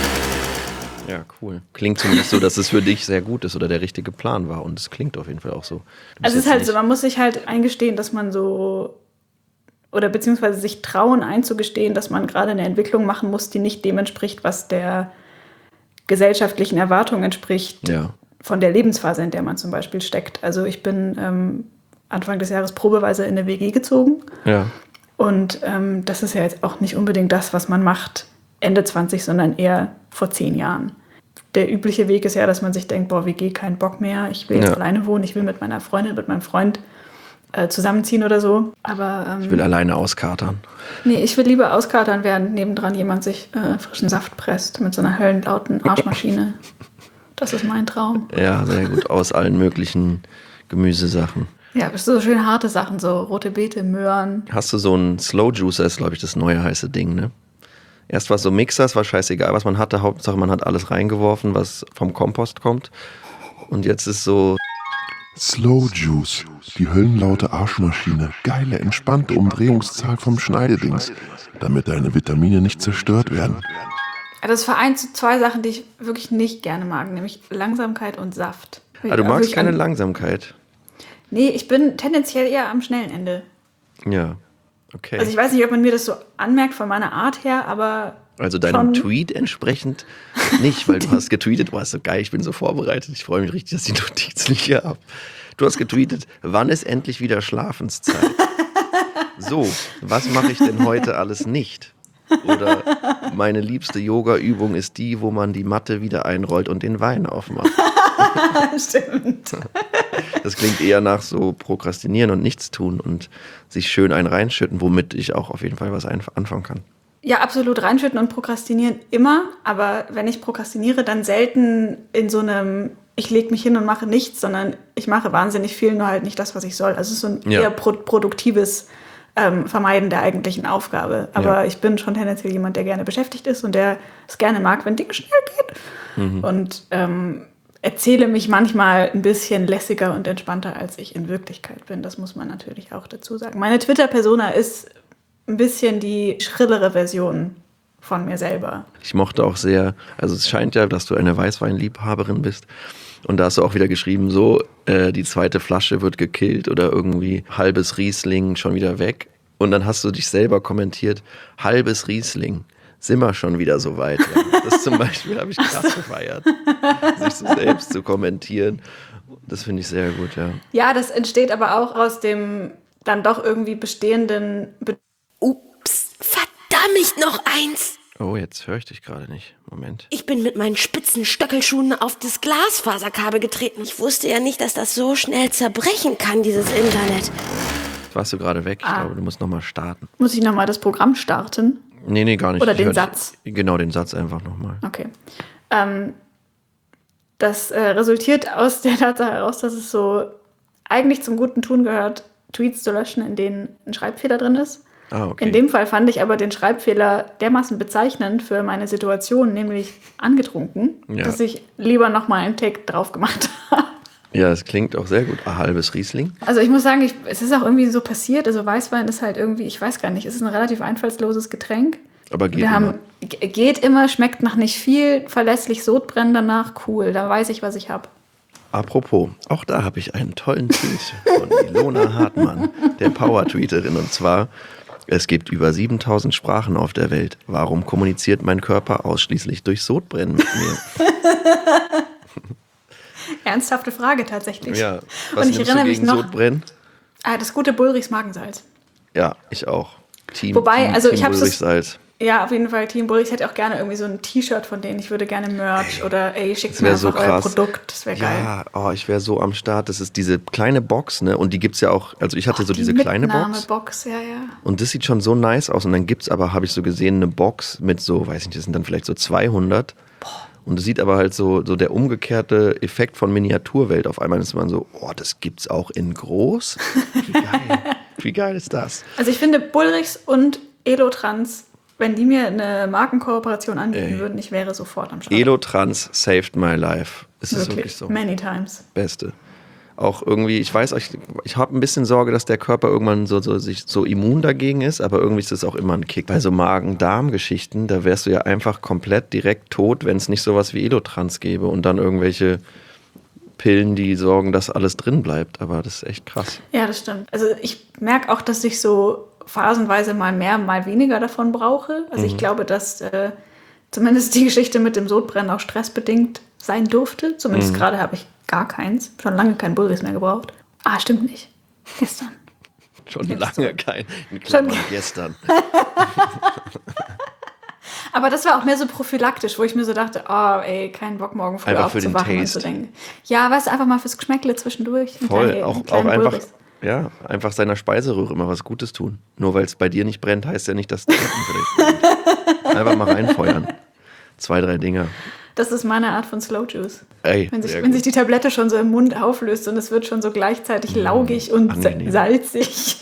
Ja, cool. Klingt zumindest so, dass es für dich sehr gut ist oder der richtige Plan war. Und es klingt auf jeden Fall auch so. Du bist Also es ist jetzt halt nicht- so, man muss sich halt eingestehen, dass man so, oder beziehungsweise sich trauen einzugestehen, dass man gerade eine Entwicklung machen muss, die nicht dem entspricht, was der gesellschaftlichen Erwartung entspricht, Ja. von der Lebensphase, in der man zum Beispiel steckt. Also ich bin ähm, Anfang des Jahres probeweise in eine W G gezogen. Ja. Und ähm, das ist ja jetzt auch nicht unbedingt das, was man macht Ende zwanzig, sondern eher vor zehn Jahren. Der übliche Weg ist ja, dass man sich denkt, boah, W G, kein Bock mehr, ich will jetzt Ja. alleine wohnen, ich will mit meiner Freundin, mit meinem Freund äh, zusammenziehen oder so. Aber ähm, Ich will alleine auskatern. nee, ich will lieber auskatern, während nebendran jemand sich äh, frischen Saft presst mit so einer höllenlauten Arschmaschine. Das ist mein Traum. Ja, sehr gut. Aus allen möglichen Gemüsesachen. Ja, das sind so schön harte Sachen, so rote Beete, Möhren. Hast du so einen Slow Juicer, ist glaube ich das neue heiße Ding, ne? Erst war es so Mixers, war scheißegal, was man hatte. Hauptsache man hat alles reingeworfen, was vom Kompost kommt. Und jetzt ist so, Slow Juice, die höllenlaute Arschmaschine. Geile, entspannte Umdrehungszahl vom Schneidedings, damit deine Vitamine nicht zerstört werden. Also das vereint so zwei Sachen, die ich wirklich nicht gerne mag, nämlich Langsamkeit und Saft. ah, du magst Wirklich keine an- Langsamkeit. Nee, ich bin tendenziell eher am schnellen Ende. Ja, okay. Also ich weiß nicht, ob man mir das so anmerkt von meiner Art her, aber Also deinem von- Tweet entsprechend nicht, weil du hast getweetet, boah, ist so geil, ich bin so vorbereitet, ich freue mich richtig, dass ich die Notizen hier habe. Du hast getweetet, wann ist endlich wieder Schlafenszeit? So, was mache ich denn heute alles nicht? Oder meine liebste Yoga-Übung ist die, wo man die Matte wieder einrollt und den Wein aufmacht. Stimmt. Das klingt eher nach so Prokrastinieren und Nichtstun und sich schön einen reinschütten, womit ich auch auf jeden Fall was einf- anfangen kann. Ja, absolut reinschütten und prokrastinieren immer, aber wenn ich prokrastiniere, dann selten in so einem, ich lege mich hin und mache nichts, sondern ich mache wahnsinnig viel, nur halt nicht das, was ich soll. Also es ist so ein Ja. eher pro- produktives ähm, Vermeiden der eigentlichen Aufgabe. Aber Ja. ich bin schon tendenziell jemand, der gerne beschäftigt ist und der es gerne mag, wenn Dinge schnell gehen. Und ähm, erzähle mich manchmal ein bisschen lässiger und entspannter, als ich in Wirklichkeit bin. Das muss man natürlich auch dazu sagen. Meine Twitter-Persona ist ein bisschen die schrillere Version von mir selber. Ich mochte auch sehr, also es scheint ja, dass du eine Weißweinliebhaberin bist. Und da hast du auch wieder geschrieben, so, äh, die zweite Flasche wird gekillt oder irgendwie halbes Riesling schon wieder weg. Und dann hast du dich selber kommentiert, halbes Riesling. Sind wir schon wieder so weit. Ja. Das zum Beispiel habe ich krass gefeiert, sich so selbst zu kommentieren. Das finde ich sehr gut, ja. Ja, das entsteht aber auch aus dem dann doch irgendwie bestehenden... Be- Ups, verdammt, noch eins. Oh, jetzt höre ich dich gerade nicht. Moment. Ich bin mit meinen spitzen Stöckelschuhen auf das Glasfaserkabel getreten. Ich wusste ja nicht, dass das so schnell zerbrechen kann, dieses Internet. Warst du gerade weg? Ich ah. glaube, du musst nochmal starten. Muss ich nochmal das Programm starten? Nee, nee, gar nicht. Oder ich den Satz? Dich, genau, den Satz einfach nochmal. Okay. Ähm, das äh, resultiert aus der Tatsache heraus, dass es so eigentlich zum guten Tun gehört, Tweets zu löschen, in denen ein Schreibfehler drin ist. Ah, okay. In dem Fall fand ich aber den Schreibfehler dermaßen bezeichnend für meine Situation, nämlich angetrunken, ja. dass ich lieber nochmal einen Take drauf gemacht habe. Ja, es klingt auch sehr gut. Ein halbes Riesling. Also ich muss sagen, ich, es ist auch irgendwie so passiert. Also Weißwein ist halt irgendwie, ich weiß gar nicht, es ist ein relativ einfallsloses Getränk. Aber geht Wir immer. Haben, geht immer, schmeckt nach nicht viel, verlässlich Sodbrennen danach, cool. Da weiß ich, was ich habe. Apropos, auch da habe ich einen tollen Tweet von Ilona Hartmann, der Power-Tweeterin. Und zwar, es gibt über siebentausend Sprachen auf der Welt. Warum kommuniziert mein Körper ausschließlich durch Sodbrennen mit mir? Ernsthafte Frage tatsächlich. Ja, was und ich nimmst erinnere du mich gegen noch, Sodbrennen? Ah, das gute Bullrichs Magensalz. Ja, ich auch. Team, Wobei, Team, also Team ich habe Bullrichs Salz. Ja, auf jeden Fall Team Bullrichs. Ich hätte auch gerne irgendwie so ein T-Shirt von denen. Ich würde gerne Merch oder ey, schickt mir so einfach euer Produkt. Das wäre geil. Ja, oh, ich wäre so am Start. Das ist diese kleine Box, ne? Und die gibt's ja auch, also ich hatte oh, so die diese kleine Box. Box, ja, ja. Und das sieht schon so nice aus. Und dann gibt's aber, habe ich so gesehen, eine Box mit so, weiß nicht, das sind dann vielleicht so zweihundert. Boah. Und es sieht aber halt so, so der umgekehrte Effekt von Miniaturwelt. Auf einmal ist man so, oh, das gibt's auch in groß. Wie geil. Wie geil ist das? Also ich finde Bullrichs und Elotrans, wenn die mir eine Markenkooperation anbieten Ey. würden, ich wäre sofort am Start. Elotrans saved my life. Ist es wirklich so? Many times. Beste. Auch irgendwie, ich weiß, ich, ich habe ein bisschen Sorge, dass der Körper irgendwann so, so, sich so immun dagegen ist, aber irgendwie ist das auch immer ein Kick. Bei so Magen-Darm-Geschichten, da wärst du ja einfach komplett direkt tot, wenn es nicht sowas wie Elotrans gäbe und dann irgendwelche Pillen, die sorgen, dass alles drin bleibt. Aber das ist echt krass. Ja, das stimmt. Also ich merke auch, dass ich so phasenweise mal mehr, mal weniger davon brauche. Also mhm. ich glaube, dass äh, zumindest die Geschichte mit dem Sodbrennen auch stressbedingt sein durfte. Zumindest mhm. gerade habe ich gar keins. Schon lange kein Bullrichs mehr gebraucht. Ah, stimmt nicht. Gestern. Schon gestern. lange kein. In Klammern Schon gestern. Aber das war auch mehr so prophylaktisch, wo ich mir so dachte, oh ey, kein Bock morgen früh einfach aufzuwachen und zu denken. Ja, weißt du, einfach mal fürs Geschmäckle zwischendurch. Voll, kleinen, auch, auch einfach, ja, einfach seiner Speiseröhre immer was Gutes tun. Nur weil es bei dir nicht brennt, heißt ja nicht, dass es direkt brennt. Einfach mal reinfeuern. Zwei, drei Dinger. Das ist meine Art von Slow Juice. Ey, wenn, sich, wenn sich die Tablette schon so im Mund auflöst und es wird schon so gleichzeitig laugig und angenehm. salzig.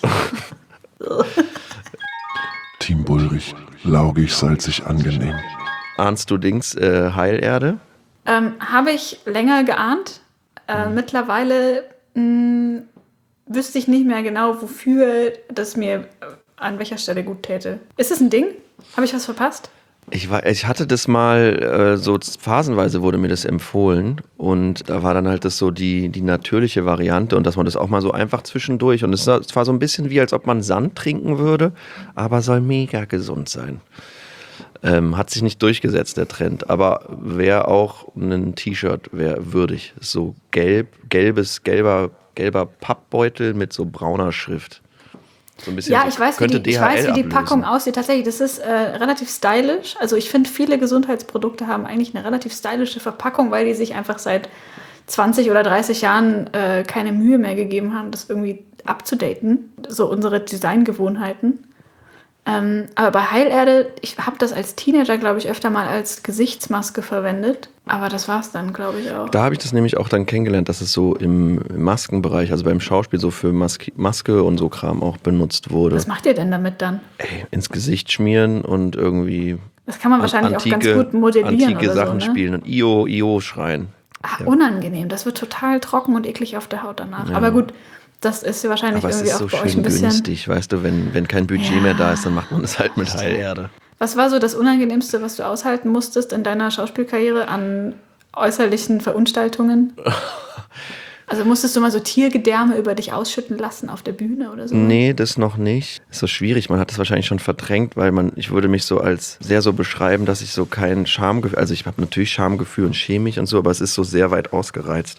Team Bullrich, laugig, salzig, angenehm. Ahnst du Dings äh, Heilerde? Ähm, Habe ich länger geahnt. Äh, mhm. Mittlerweile mh, wüsste ich nicht mehr genau, wofür das mir äh, an welcher Stelle gut täte. Ist das ein Ding? Habe ich was verpasst? Ich, war, ich hatte das mal, äh, so phasenweise wurde mir das empfohlen und da war dann halt das so die, die natürliche Variante und dass man das auch mal so einfach zwischendurch und es war so ein bisschen wie, als ob man Sand trinken würde, aber soll mega gesund sein. Ähm, hat sich nicht durchgesetzt, der Trend, aber wäre auch ein T-Shirt wär würdig. So gelb, gelbes, gelber, gelber Pappbeutel mit so brauner Schrift. So ein bisschen ja, so, ich weiß, wie die, ich weiß, wie die Packung aussieht. Tatsächlich, das ist äh, relativ stylisch. Also ich finde, viele Gesundheitsprodukte haben eigentlich eine relativ stylische Verpackung, weil die sich einfach seit zwanzig oder dreißig Jahren äh, keine Mühe mehr gegeben haben, das irgendwie abzudaten. So unsere Designgewohnheiten. Ähm, aber bei Heilerde, ich habe das als Teenager, glaube ich, öfter mal als Gesichtsmaske verwendet. Aber das war es dann, glaube ich, auch. Da habe ich das nämlich auch dann kennengelernt, dass es so im Maskenbereich, also beim Schauspiel so für Maske, Maske und so Kram auch benutzt wurde. Was macht ihr denn damit dann? Ey, ins Gesicht schmieren und irgendwie das kann man wahrscheinlich antike, auch ganz gut modellieren antike oder Sachen so, ne? spielen und Io, Io schreien. Ach, ja. Unangenehm. Das wird total trocken und eklig auf der Haut danach. Ja. Aber gut, das ist ja wahrscheinlich Aber irgendwie es ist auch so bei euch schön ein bisschen günstig, weißt du, wenn, wenn kein Budget ja. mehr da ist, dann macht man es halt mit Heilerde. Was war so das Unangenehmste, was du aushalten musstest in deiner Schauspielkarriere an äußerlichen Verunstaltungen? Also musstest du mal so Tiergedärme über dich ausschütten lassen auf der Bühne oder so? Nee, das noch nicht. Ist so schwierig, man hat das wahrscheinlich schon verdrängt, weil man, ich würde mich so als sehr so beschreiben, dass ich so kein Schamgefühl, also ich habe natürlich Schamgefühl und schäme mich und so, aber es ist so sehr weit ausgereizt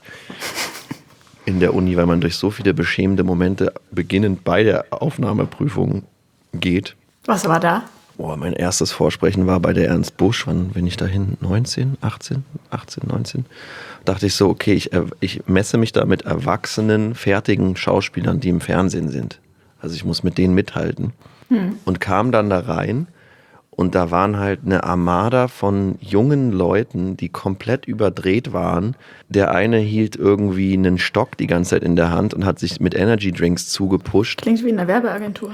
in der Uni, weil man durch so viele beschämende Momente beginnend bei der Aufnahmeprüfung geht. Was war da? Boah, mein erstes Vorsprechen war bei der Ernst Busch, wann bin ich dahin? neunzehn, achtzehn, achtzehn, neunzehn? Dachte ich so, okay, ich, ich messe mich da mit erwachsenen, fertigen Schauspielern, die im Fernsehen sind. Also ich muss mit denen mithalten. Hm. Und kam dann da rein und da waren halt eine Armada von jungen Leuten, die komplett überdreht waren. Der eine hielt irgendwie einen Stock die ganze Zeit in der Hand und hat sich mit Energy Drinks zugepusht. Klingt wie in einer Werbeagentur.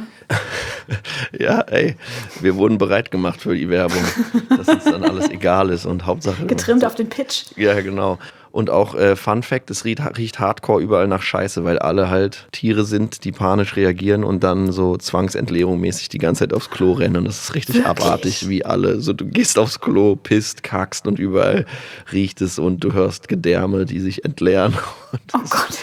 Ja, ey, wir wurden bereit gemacht für die Werbung, dass uns dann alles egal ist und Hauptsache... Getrimmt auf den Pitch. Ja, genau. Und auch äh, Fun Fact, es riecht, riecht hardcore überall nach Scheiße, weil alle halt Tiere sind, die panisch reagieren und dann so zwangsentleerungsmäßig die ganze Zeit aufs Klo rennen. Und das ist richtig Wirklich? abartig, wie alle. So, du gehst aufs Klo, pisst, kackst und überall riecht es und du hörst Gedärme, die sich entleeren. Oh Gott.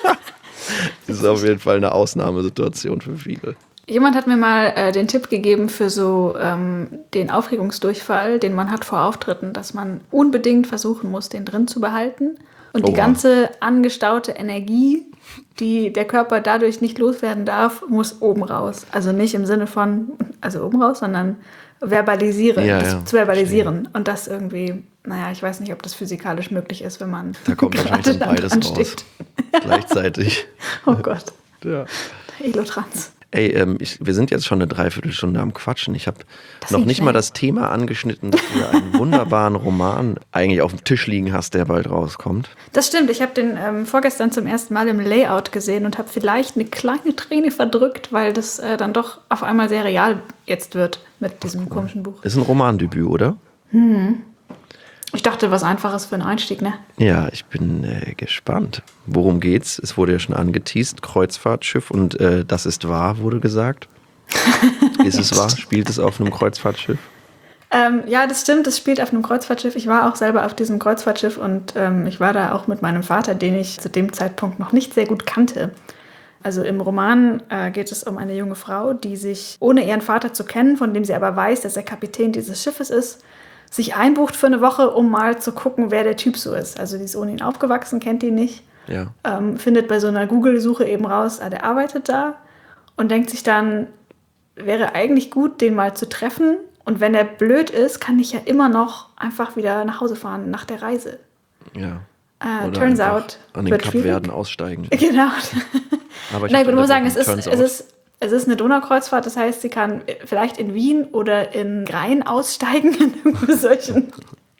Das ist auf jeden Fall eine Ausnahmesituation für viele. Jemand hat mir mal äh, den Tipp gegeben für so ähm, den Aufregungsdurchfall, den man hat vor Auftritten, dass man unbedingt versuchen muss, den drin zu behalten. Und Oha. die ganze angestaute Energie, die der Körper dadurch nicht loswerden darf, muss oben raus. Also nicht im Sinne von, also oben raus, sondern verbalisieren, ja, das ja, zu verbalisieren. Verstehe. Und das irgendwie, naja, ich weiß nicht, ob das physikalisch möglich ist, wenn man da kommt wahrscheinlich dann beides raus. Steht. Gleichzeitig. Oh Gott. Ja. Elotrans. Ey, ähm, ich, wir sind jetzt schon eine Dreiviertelstunde am Quatschen. Ich habe noch nicht schnell. mal das Thema angeschnitten, dass du einen wunderbaren Roman eigentlich auf dem Tisch liegen hast, der bald rauskommt. Das stimmt. Ich habe den ähm, vorgestern zum ersten Mal im Layout gesehen und habe vielleicht eine kleine Träne verdrückt, weil das äh, dann doch auf einmal sehr real jetzt wird mit diesem komischen Buch. Ist ein Romandebüt, oder? Hm. Ich dachte, was Einfaches für einen Einstieg, ne? Ja, ich bin äh, gespannt. Worum geht's? Es wurde ja schon angeteast, Kreuzfahrtschiff und äh, das ist wahr, wurde gesagt. Ist es wahr? Spielt es auf einem Kreuzfahrtschiff? Ähm, ja, das stimmt, es spielt auf einem Kreuzfahrtschiff. Ich war auch selber auf diesem Kreuzfahrtschiff und ähm, ich war da auch mit meinem Vater, den ich zu dem Zeitpunkt noch nicht sehr gut kannte. Also im Roman äh, geht es um eine junge Frau, die sich, ohne ihren Vater zu kennen, von dem sie aber weiß, dass er Kapitän dieses Schiffes ist, sich einbucht für eine Woche, um mal zu gucken, wer der Typ so ist. Also die ist ohne ihn aufgewachsen, kennt ihn nicht. Ja. Ähm, findet bei so einer Google-Suche eben raus, ah, der arbeitet da und denkt sich dann, wäre eigentlich gut, den mal zu treffen. Und wenn er blöd ist, kann ich ja immer noch einfach wieder nach Hause fahren nach der Reise. Ja. Äh, turns out, an den Kapverden aussteigen. Genau. Aber ich Nein, ich muss sagen, es ist, es ist Es ist eine Donaukreuzfahrt, das heißt, sie kann vielleicht in Wien oder in Rhein aussteigen, in solchen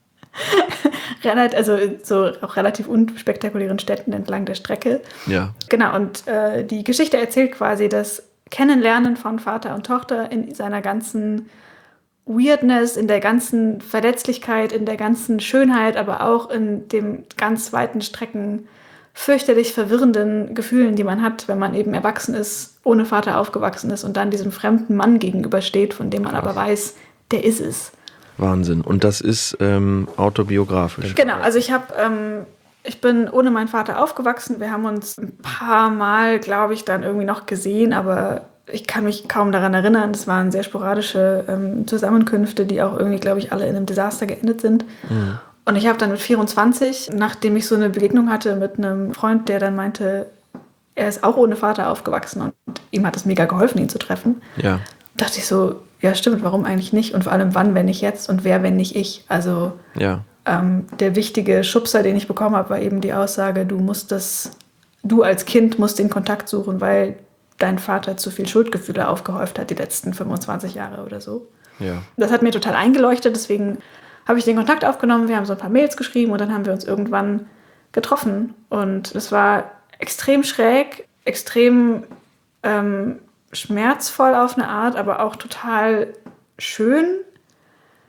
also so auch relativ unspektakulären Städten entlang der Strecke. Ja. Genau, und äh, die Geschichte erzählt quasi das Kennenlernen von Vater und Tochter in seiner ganzen Weirdness, in der ganzen Verletzlichkeit, in der ganzen Schönheit, aber auch in dem ganz weiten Strecken fürchterlich verwirrenden Gefühlen, die man hat, wenn man eben erwachsen ist, ohne Vater aufgewachsen ist und dann diesem fremden Mann gegenübersteht, von dem man Krass. aber weiß, der ist es. Wahnsinn. Und das ist ähm, autobiografisch. Genau, also ich habe, ähm, ich bin ohne meinen Vater aufgewachsen. Wir haben uns ein paar Mal, glaube ich, dann irgendwie noch gesehen, aber ich kann mich kaum daran erinnern. Das waren sehr sporadische ähm, Zusammenkünfte, die auch irgendwie, glaube ich, alle in einem Desaster geendet sind. Mhm. Und ich habe dann mit vierundzwanzig, nachdem ich so eine Begegnung hatte mit einem Freund, der dann meinte, er ist auch ohne Vater aufgewachsen und ihm hat es mega geholfen, ihn zu treffen, ja. dachte ich so, ja stimmt, warum eigentlich nicht? Und vor allem, wann, wenn nicht jetzt und wer, wenn nicht ich? Also ja. ähm, der wichtige Schubser, den ich bekommen habe, war eben die Aussage, du musst das, du als Kind musst den Kontakt suchen, weil dein Vater zu viel Schuldgefühle aufgehäuft hat die letzten fünfundzwanzig Jahre oder so. Ja. Das hat mir total eingeleuchtet, deswegen habe ich den Kontakt aufgenommen, wir haben so ein paar Mails geschrieben und dann haben wir uns irgendwann getroffen. Und es war extrem schräg, extrem ähm, schmerzvoll auf eine Art, aber auch total schön.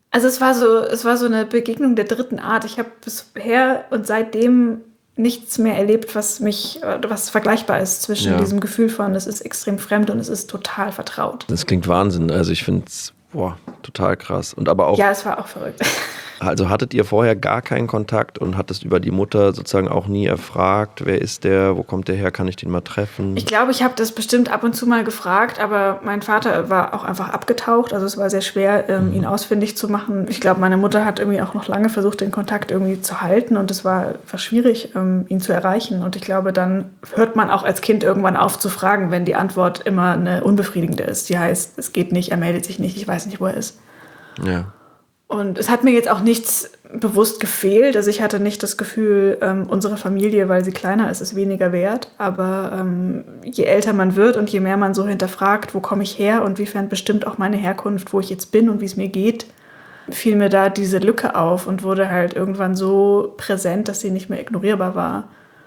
Also es war so, es war so eine Begegnung der dritten Art. Ich habe bisher und seitdem nichts mehr erlebt, was mich, was vergleichbar ist zwischen ja. diesem Gefühl von, es ist extrem fremd und es ist total vertraut. Das klingt Wahnsinn. Also ich finde es, boah, total krass. Und aber auch. Ja, es war auch verrückt. Also hattet ihr vorher gar keinen Kontakt und hattest über die Mutter sozusagen auch nie erfragt, wer ist der, wo kommt der her, kann ich den mal treffen? Ich glaube, ich habe das bestimmt ab und zu mal gefragt, aber mein Vater war auch einfach abgetaucht, also es war sehr schwer, ähm, ihn ausfindig zu machen. Ich glaube, meine Mutter hat irgendwie auch noch lange versucht, den Kontakt irgendwie zu halten und es war, war schwierig, ähm, ihn zu erreichen. Und ich glaube, dann hört man auch als Kind irgendwann auf zu fragen, wenn die Antwort immer eine unbefriedigende ist. Die heißt, es geht nicht, er meldet sich nicht, ich weiß nicht, wo er ist. Ja. Und es hat mir jetzt auch nichts bewusst gefehlt. Also ich hatte nicht das Gefühl, ähm, unsere Familie, weil sie kleiner ist, ist weniger wert. Aber ähm, je älter man wird und je mehr man so hinterfragt, wo komme ich her und wiefern bestimmt auch meine Herkunft, wo ich jetzt bin und wie es mir geht, fiel mir da diese Lücke auf und wurde halt irgendwann so präsent, dass sie nicht mehr ignorierbar war.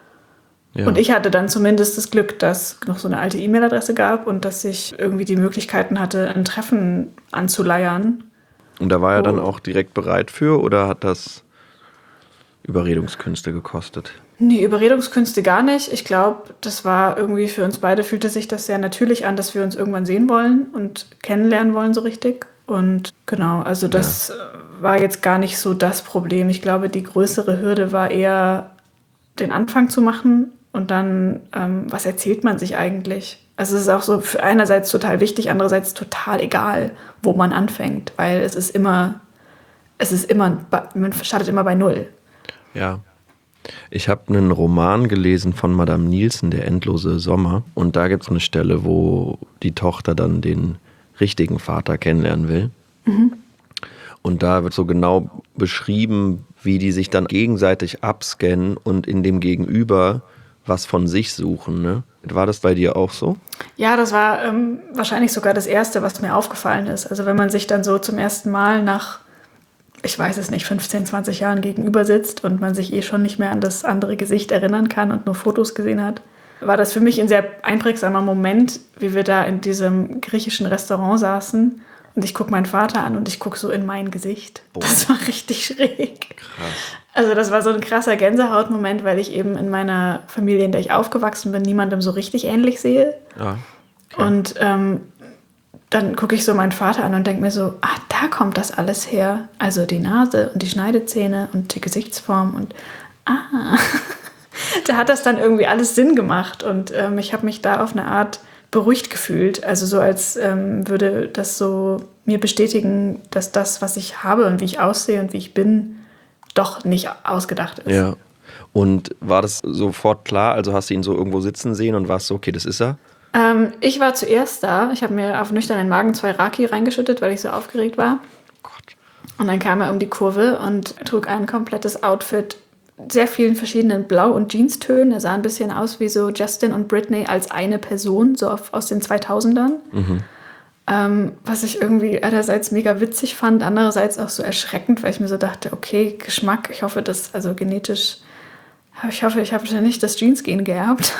Ja. Und ich hatte dann zumindest das Glück, dass es noch so eine alte E-Mail-Adresse gab und dass ich irgendwie die Möglichkeiten hatte, ein Treffen anzuleiern. Und da war er dann auch direkt bereit für oder hat das Überredungskünste gekostet? Nee, Überredungskünste gar nicht. Ich glaube, das war irgendwie für uns beide, fühlte sich das sehr natürlich an, dass wir uns irgendwann sehen wollen und kennenlernen wollen so richtig. Und genau, also das ja. war jetzt gar nicht so das Problem. Ich glaube, die größere Hürde war eher, den Anfang zu machen und dann, ähm, was erzählt man sich eigentlich? Also es ist auch so für einerseits total wichtig, andererseits total egal, wo man anfängt, weil es ist immer, es ist immer, man startet immer bei Null. Ja. Ich habe einen Roman gelesen von Madame Nielsen, Der endlose Sommer. Und da gibt es eine Stelle, wo die Tochter dann den richtigen Vater kennenlernen will. Mhm. Und da wird so genau beschrieben, wie die sich dann gegenseitig abscannen und in dem Gegenüber was von sich suchen, ne? War das bei dir auch so? Ja, das war ähm, wahrscheinlich sogar das Erste, was mir aufgefallen ist. Also wenn man sich dann so zum ersten Mal nach, ich weiß es nicht, fünfzehn, zwanzig Jahren gegenüber sitzt und man sich eh schon nicht mehr an das andere Gesicht erinnern kann und nur Fotos gesehen hat, war das für mich ein sehr einprägsamer Moment, wie wir da in diesem griechischen Restaurant saßen. Und ich gucke meinen Vater an und ich gucke so in mein Gesicht. Boah. Das war richtig schräg. Krass. Also das war so ein krasser Gänsehautmoment, weil ich eben in meiner Familie, in der ich aufgewachsen bin, niemandem so richtig ähnlich sehe. Ja. Okay. Und ähm, dann gucke ich so meinen Vater an und denke mir so, ah, da kommt das alles her. Also die Nase und die Schneidezähne und die Gesichtsform und ah. Da hat das dann irgendwie alles Sinn gemacht. Und ähm, ich habe mich da auf eine Art beruhigt gefühlt. Also so, als ähm, würde das so mir bestätigen, dass das, was ich habe und wie ich aussehe und wie ich bin, doch nicht ausgedacht ist. Ja. Und war das sofort klar? Also hast du ihn so irgendwo sitzen sehen und warst so, okay, das ist er? Ähm, ich war zuerst da. Ich habe mir auf nüchternen Magen zwei Raki reingeschüttet, weil ich so aufgeregt war. Gott. Und dann kam er um die Kurve und trug ein komplettes Outfit, sehr vielen verschiedenen Blau- und Jeanstönen. Er sah ein bisschen aus wie so Justin und Britney als eine Person, so auf, aus den zweitausendern. Mhm. Ähm, was ich irgendwie einerseits mega witzig fand, andererseits auch so erschreckend, weil ich mir so dachte, okay, Geschmack, ich hoffe, dass, also genetisch, ich hoffe, ich habe ja nicht das Jeans-Gen geerbt.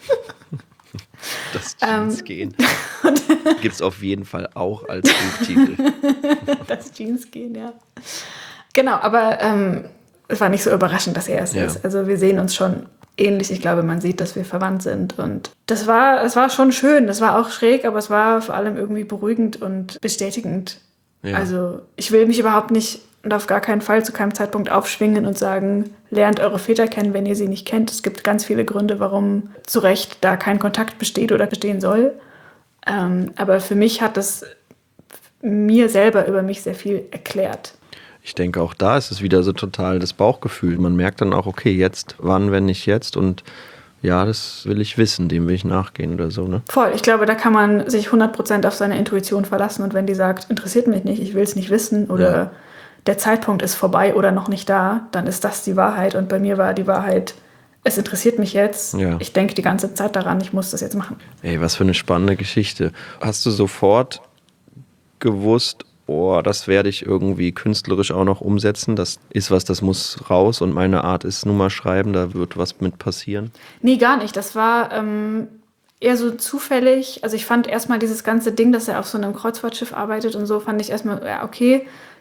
Das Jeans-Gen. Gibt es auf jeden Fall auch als Buchtitel. Das Jeans-Gen, ja. Genau, aber ähm, es war nicht so überraschend, dass er es ja. ist. Also wir sehen uns schon ähnlich. Ich glaube, man sieht, dass wir verwandt sind. Und das war, es war schon schön. Das war auch schräg, aber es war vor allem irgendwie beruhigend und bestätigend. Ja. Also ich will mich überhaupt nicht und auf gar keinen Fall zu keinem Zeitpunkt aufschwingen und sagen, lernt eure Väter kennen, wenn ihr sie nicht kennt. Es gibt ganz viele Gründe, warum zu Recht da kein Kontakt besteht oder bestehen soll. Ähm, aber für mich hat es mir selber über mich sehr viel erklärt. Ich denke, auch da ist es wieder so total das Bauchgefühl. Man merkt dann auch, okay, jetzt, wann, wenn nicht jetzt. Und ja, das will ich wissen, dem will ich nachgehen oder so, ne? Voll. Ich glaube, da kann man sich hundert Prozent auf seine Intuition verlassen. Und wenn die sagt, interessiert mich nicht, ich will es nicht wissen oder ja. der Zeitpunkt ist vorbei oder noch nicht da, dann ist das die Wahrheit. Und bei mir war die Wahrheit, es interessiert mich jetzt. Ja. Ich denke die ganze Zeit daran, ich muss das jetzt machen. Ey, was für eine spannende Geschichte. Hast du sofort gewusst, oh, das werde ich irgendwie künstlerisch auch noch umsetzen. Das ist was, das muss raus und meine Art ist nun mal schreiben, da wird was mit passieren? Nee, gar nicht. Das war ähm, eher so zufällig. Also ich fand erstmal dieses ganze Ding, dass er auf so einem Kreuzfahrtschiff arbeitet und so, fand ich erstmal, ja, okay,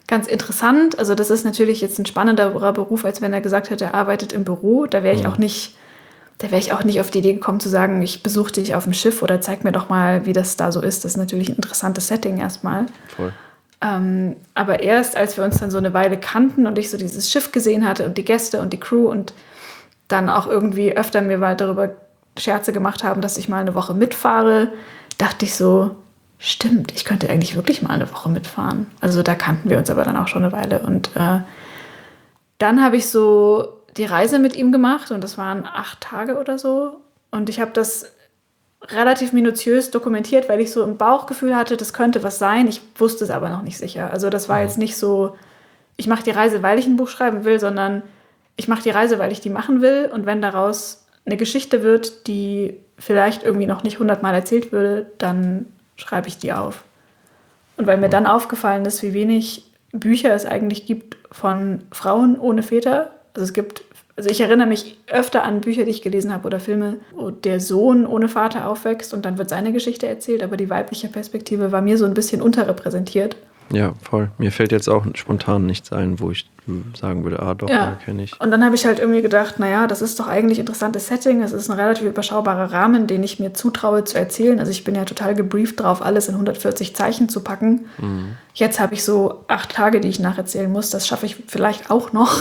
ganz interessant. Also das ist natürlich jetzt ein spannenderer Beruf, als wenn er gesagt hätte, er arbeitet im Büro. Da wäre ich Mhm. auch nicht, da wäre ich auch nicht auf die Idee gekommen zu sagen, ich besuche dich auf dem Schiff oder zeig mir doch mal, wie das da so ist. Das ist natürlich ein interessantes Setting erstmal. Voll. Ähm, aber erst, als wir uns dann so eine Weile kannten und ich so dieses Schiff gesehen hatte und die Gäste und die Crew und dann auch irgendwie öfter mir mal darüber Scherze gemacht haben, dass ich mal eine Woche mitfahre, dachte ich so, stimmt, ich könnte eigentlich wirklich mal eine Woche mitfahren. Also da kannten wir uns aber dann auch schon eine Weile. Und äh, dann habe ich so die Reise mit ihm gemacht und das waren acht Tage oder so. Und ich habe das relativ minutiös dokumentiert, weil ich so ein Bauchgefühl hatte, das könnte was sein. Ich wusste es aber noch nicht sicher. Also das war jetzt nicht so, ich mache die Reise, weil ich ein Buch schreiben will, sondern ich mache die Reise, weil ich die machen will. Und wenn daraus eine Geschichte wird, die vielleicht irgendwie noch nicht hundertmal erzählt würde, dann schreibe ich die auf. Und weil mir dann aufgefallen ist, wie wenig Bücher es eigentlich gibt von Frauen ohne Väter. Also es gibt, also ich erinnere mich öfter an Bücher, die ich gelesen habe oder Filme, wo der Sohn ohne Vater aufwächst und dann wird seine Geschichte erzählt, aber die weibliche Perspektive war mir so ein bisschen unterrepräsentiert. Ja, voll. Mir fällt jetzt auch spontan nichts ein, wo ich sagen würde, ah doch, ja. kenne ich. Und dann habe ich halt irgendwie gedacht, naja, das ist doch eigentlich ein interessantes Setting. Es ist ein relativ überschaubarer Rahmen, den ich mir zutraue zu erzählen. Also ich bin ja total gebrieft drauf, alles in hundertvierzig Zeichen zu packen. Mhm. Jetzt habe ich so acht Tage, die ich nacherzählen muss. Das schaffe ich vielleicht auch noch.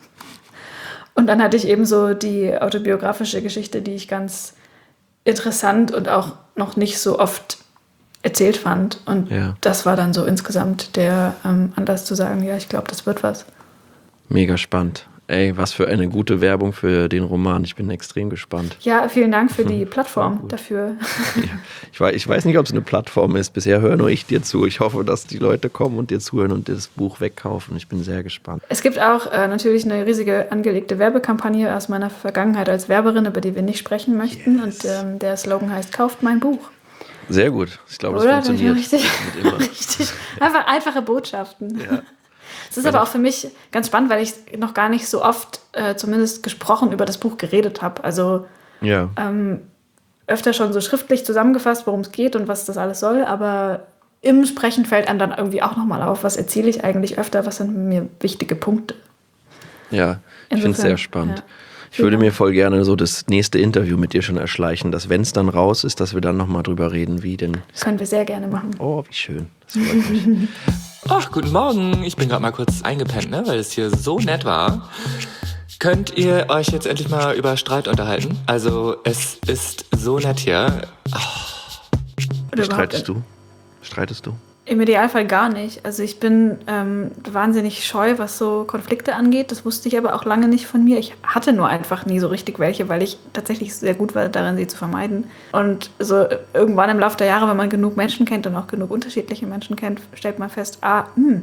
Und dann hatte ich eben so die autobiografische Geschichte, die ich ganz interessant und auch noch nicht so oft erzählt fand. Und ja. das war dann so insgesamt der ähm, Anlass zu sagen, ja, ich glaube, das wird was. Mega spannend. Ey, was für eine gute Werbung für den Roman. Ich bin extrem gespannt. Ja, vielen Dank für die Plattform dafür. Ja, ich, weiß, ich weiß nicht, ob es eine Plattform ist. Bisher höre nur ich dir zu. Ich hoffe, dass die Leute kommen und dir zuhören und das Buch wegkaufen. Ich bin sehr gespannt. Es gibt auch äh, natürlich eine riesige angelegte Werbekampagne aus meiner Vergangenheit als Werberin, über die wir nicht sprechen möchten. Yes. Und ähm, der Slogan heißt, kauft mein Buch. Sehr gut. Ich glaube, das Oder? funktioniert. Richtig, richtig. Einfach einfache Botschaften. Ja. Es ist aber auch für mich ganz spannend, weil ich noch gar nicht so oft äh, zumindest gesprochen über das Buch geredet habe. Also ja. ähm, öfter schon so schriftlich zusammengefasst, worum es geht und was das alles soll. Aber im Sprechen fällt einem dann irgendwie auch nochmal auf, was erzähle ich eigentlich öfter, was sind mir wichtige Punkte. Ja, ich finde es sehr spannend. Ja. Ich würde mir voll gerne so das nächste Interview mit dir schon erschleichen, dass wenn es dann raus ist, dass wir dann nochmal drüber reden, wie denn... Das können wir sehr gerne machen. Oh, wie schön. Das freut mich. Ach, guten Morgen. Ich bin gerade mal kurz eingepennt, ne, weil es hier so nett war. Könnt ihr euch jetzt endlich mal über Streit unterhalten? Also, es ist so nett hier. Oh. Streitest du? Streitest du? Im Idealfall gar nicht. Also ich bin ähm, wahnsinnig scheu, was so Konflikte angeht. Das wusste ich aber auch lange nicht von mir. Ich hatte nur einfach nie so richtig welche, weil ich tatsächlich sehr gut war darin, sie zu vermeiden. Und so irgendwann im Laufe der Jahre, wenn man genug Menschen kennt und auch genug unterschiedliche Menschen kennt, stellt man fest, ah, hm,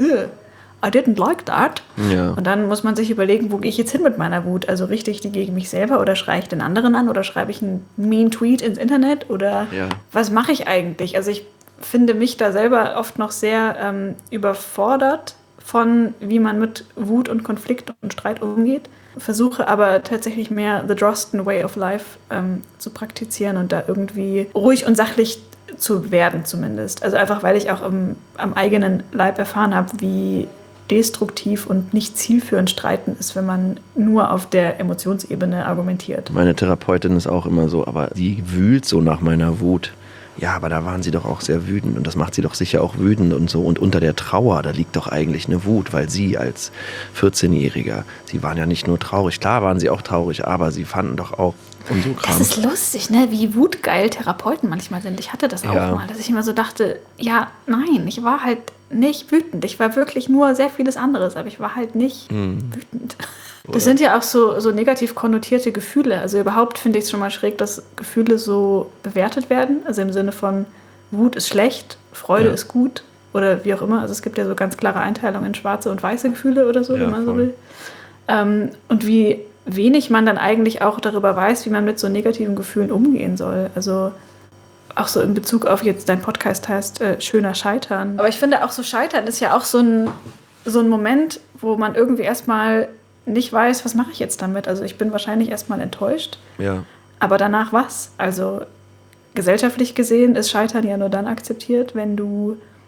I didn't like that. Ja. Und dann muss man sich überlegen, wo gehe ich jetzt hin mit meiner Wut? Also richte ich die gegen mich selber oder schreie ich den anderen an oder schreibe ich einen mean Tweet ins Internet oder ja. was mache ich eigentlich? Also ich finde mich da selber oft noch sehr ähm, überfordert von, wie man mit Wut und Konflikt und Streit umgeht. Versuche aber tatsächlich mehr The Drosten Way of Life ähm, zu praktizieren und da irgendwie ruhig und sachlich zu werden zumindest. Also einfach, weil ich auch im, am eigenen Leib erfahren habe, wie destruktiv und nicht zielführend Streiten ist, wenn man nur auf der Emotionsebene argumentiert. Meine Therapeutin ist auch immer so, aber sie wühlt so nach meiner Wut. Ja, aber da waren sie doch auch sehr wütend und das macht sie doch sicher auch wütend und so. Und unter der Trauer, da liegt doch eigentlich eine Wut, weil sie als vierzehnjähriger, sie waren ja nicht nur traurig, klar waren sie auch traurig, aber sie fanden doch auch und so Kram. Das ist lustig, ne? Wie wutgeil Therapeuten manchmal sind. Ich hatte das auch ja. mal, dass ich immer so dachte, ja, nein, ich war halt nicht wütend. Ich war wirklich nur sehr vieles anderes, aber ich war halt nicht hm. wütend. Das sind ja auch so, so negativ konnotierte Gefühle. Also überhaupt finde ich es schon mal schräg, dass Gefühle so bewertet werden. Also im Sinne von Wut ist schlecht, Freude ja. ist gut oder wie auch immer. Also es gibt ja so ganz klare Einteilungen in schwarze und weiße Gefühle oder so, ja, wenn man voll. so will. Ähm, und wie wenig man dann eigentlich auch darüber weiß, wie man mit so negativen Gefühlen umgehen soll. Also auch so in Bezug auf jetzt, dein Podcast heißt äh, Schöner Scheitern. Aber ich finde auch so Scheitern ist ja auch so ein, so ein Moment, wo man irgendwie erstmal nicht weiß, was mache ich jetzt damit. Also ich bin wahrscheinlich erstmal enttäuscht. Ja. Aber danach was? Also gesellschaftlich gesehen ist Scheitern ja nur dann akzeptiert, wenn du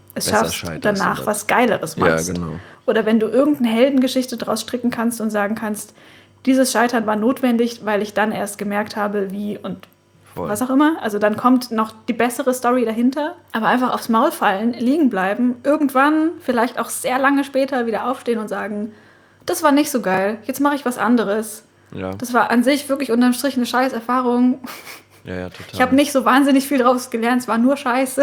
es schaffst, danach was Geileres machst. Ja, genau. Oder wenn du irgendeine Heldengeschichte draus stricken kannst und sagen kannst, dieses Scheitern war notwendig, weil ich dann erst gemerkt habe, wie und Voll. was auch immer. Also dann kommt noch die bessere Story dahinter. Aber einfach aufs Maul fallen, liegen bleiben, irgendwann, vielleicht auch sehr lange später wieder aufstehen und sagen, das war nicht so geil, jetzt mache ich was anderes. Ja. Das war an sich wirklich unterm Strich eine scheiß Erfahrung. Ja, ja, total. Ich habe nicht so wahnsinnig viel draus gelernt, es war nur Scheiße.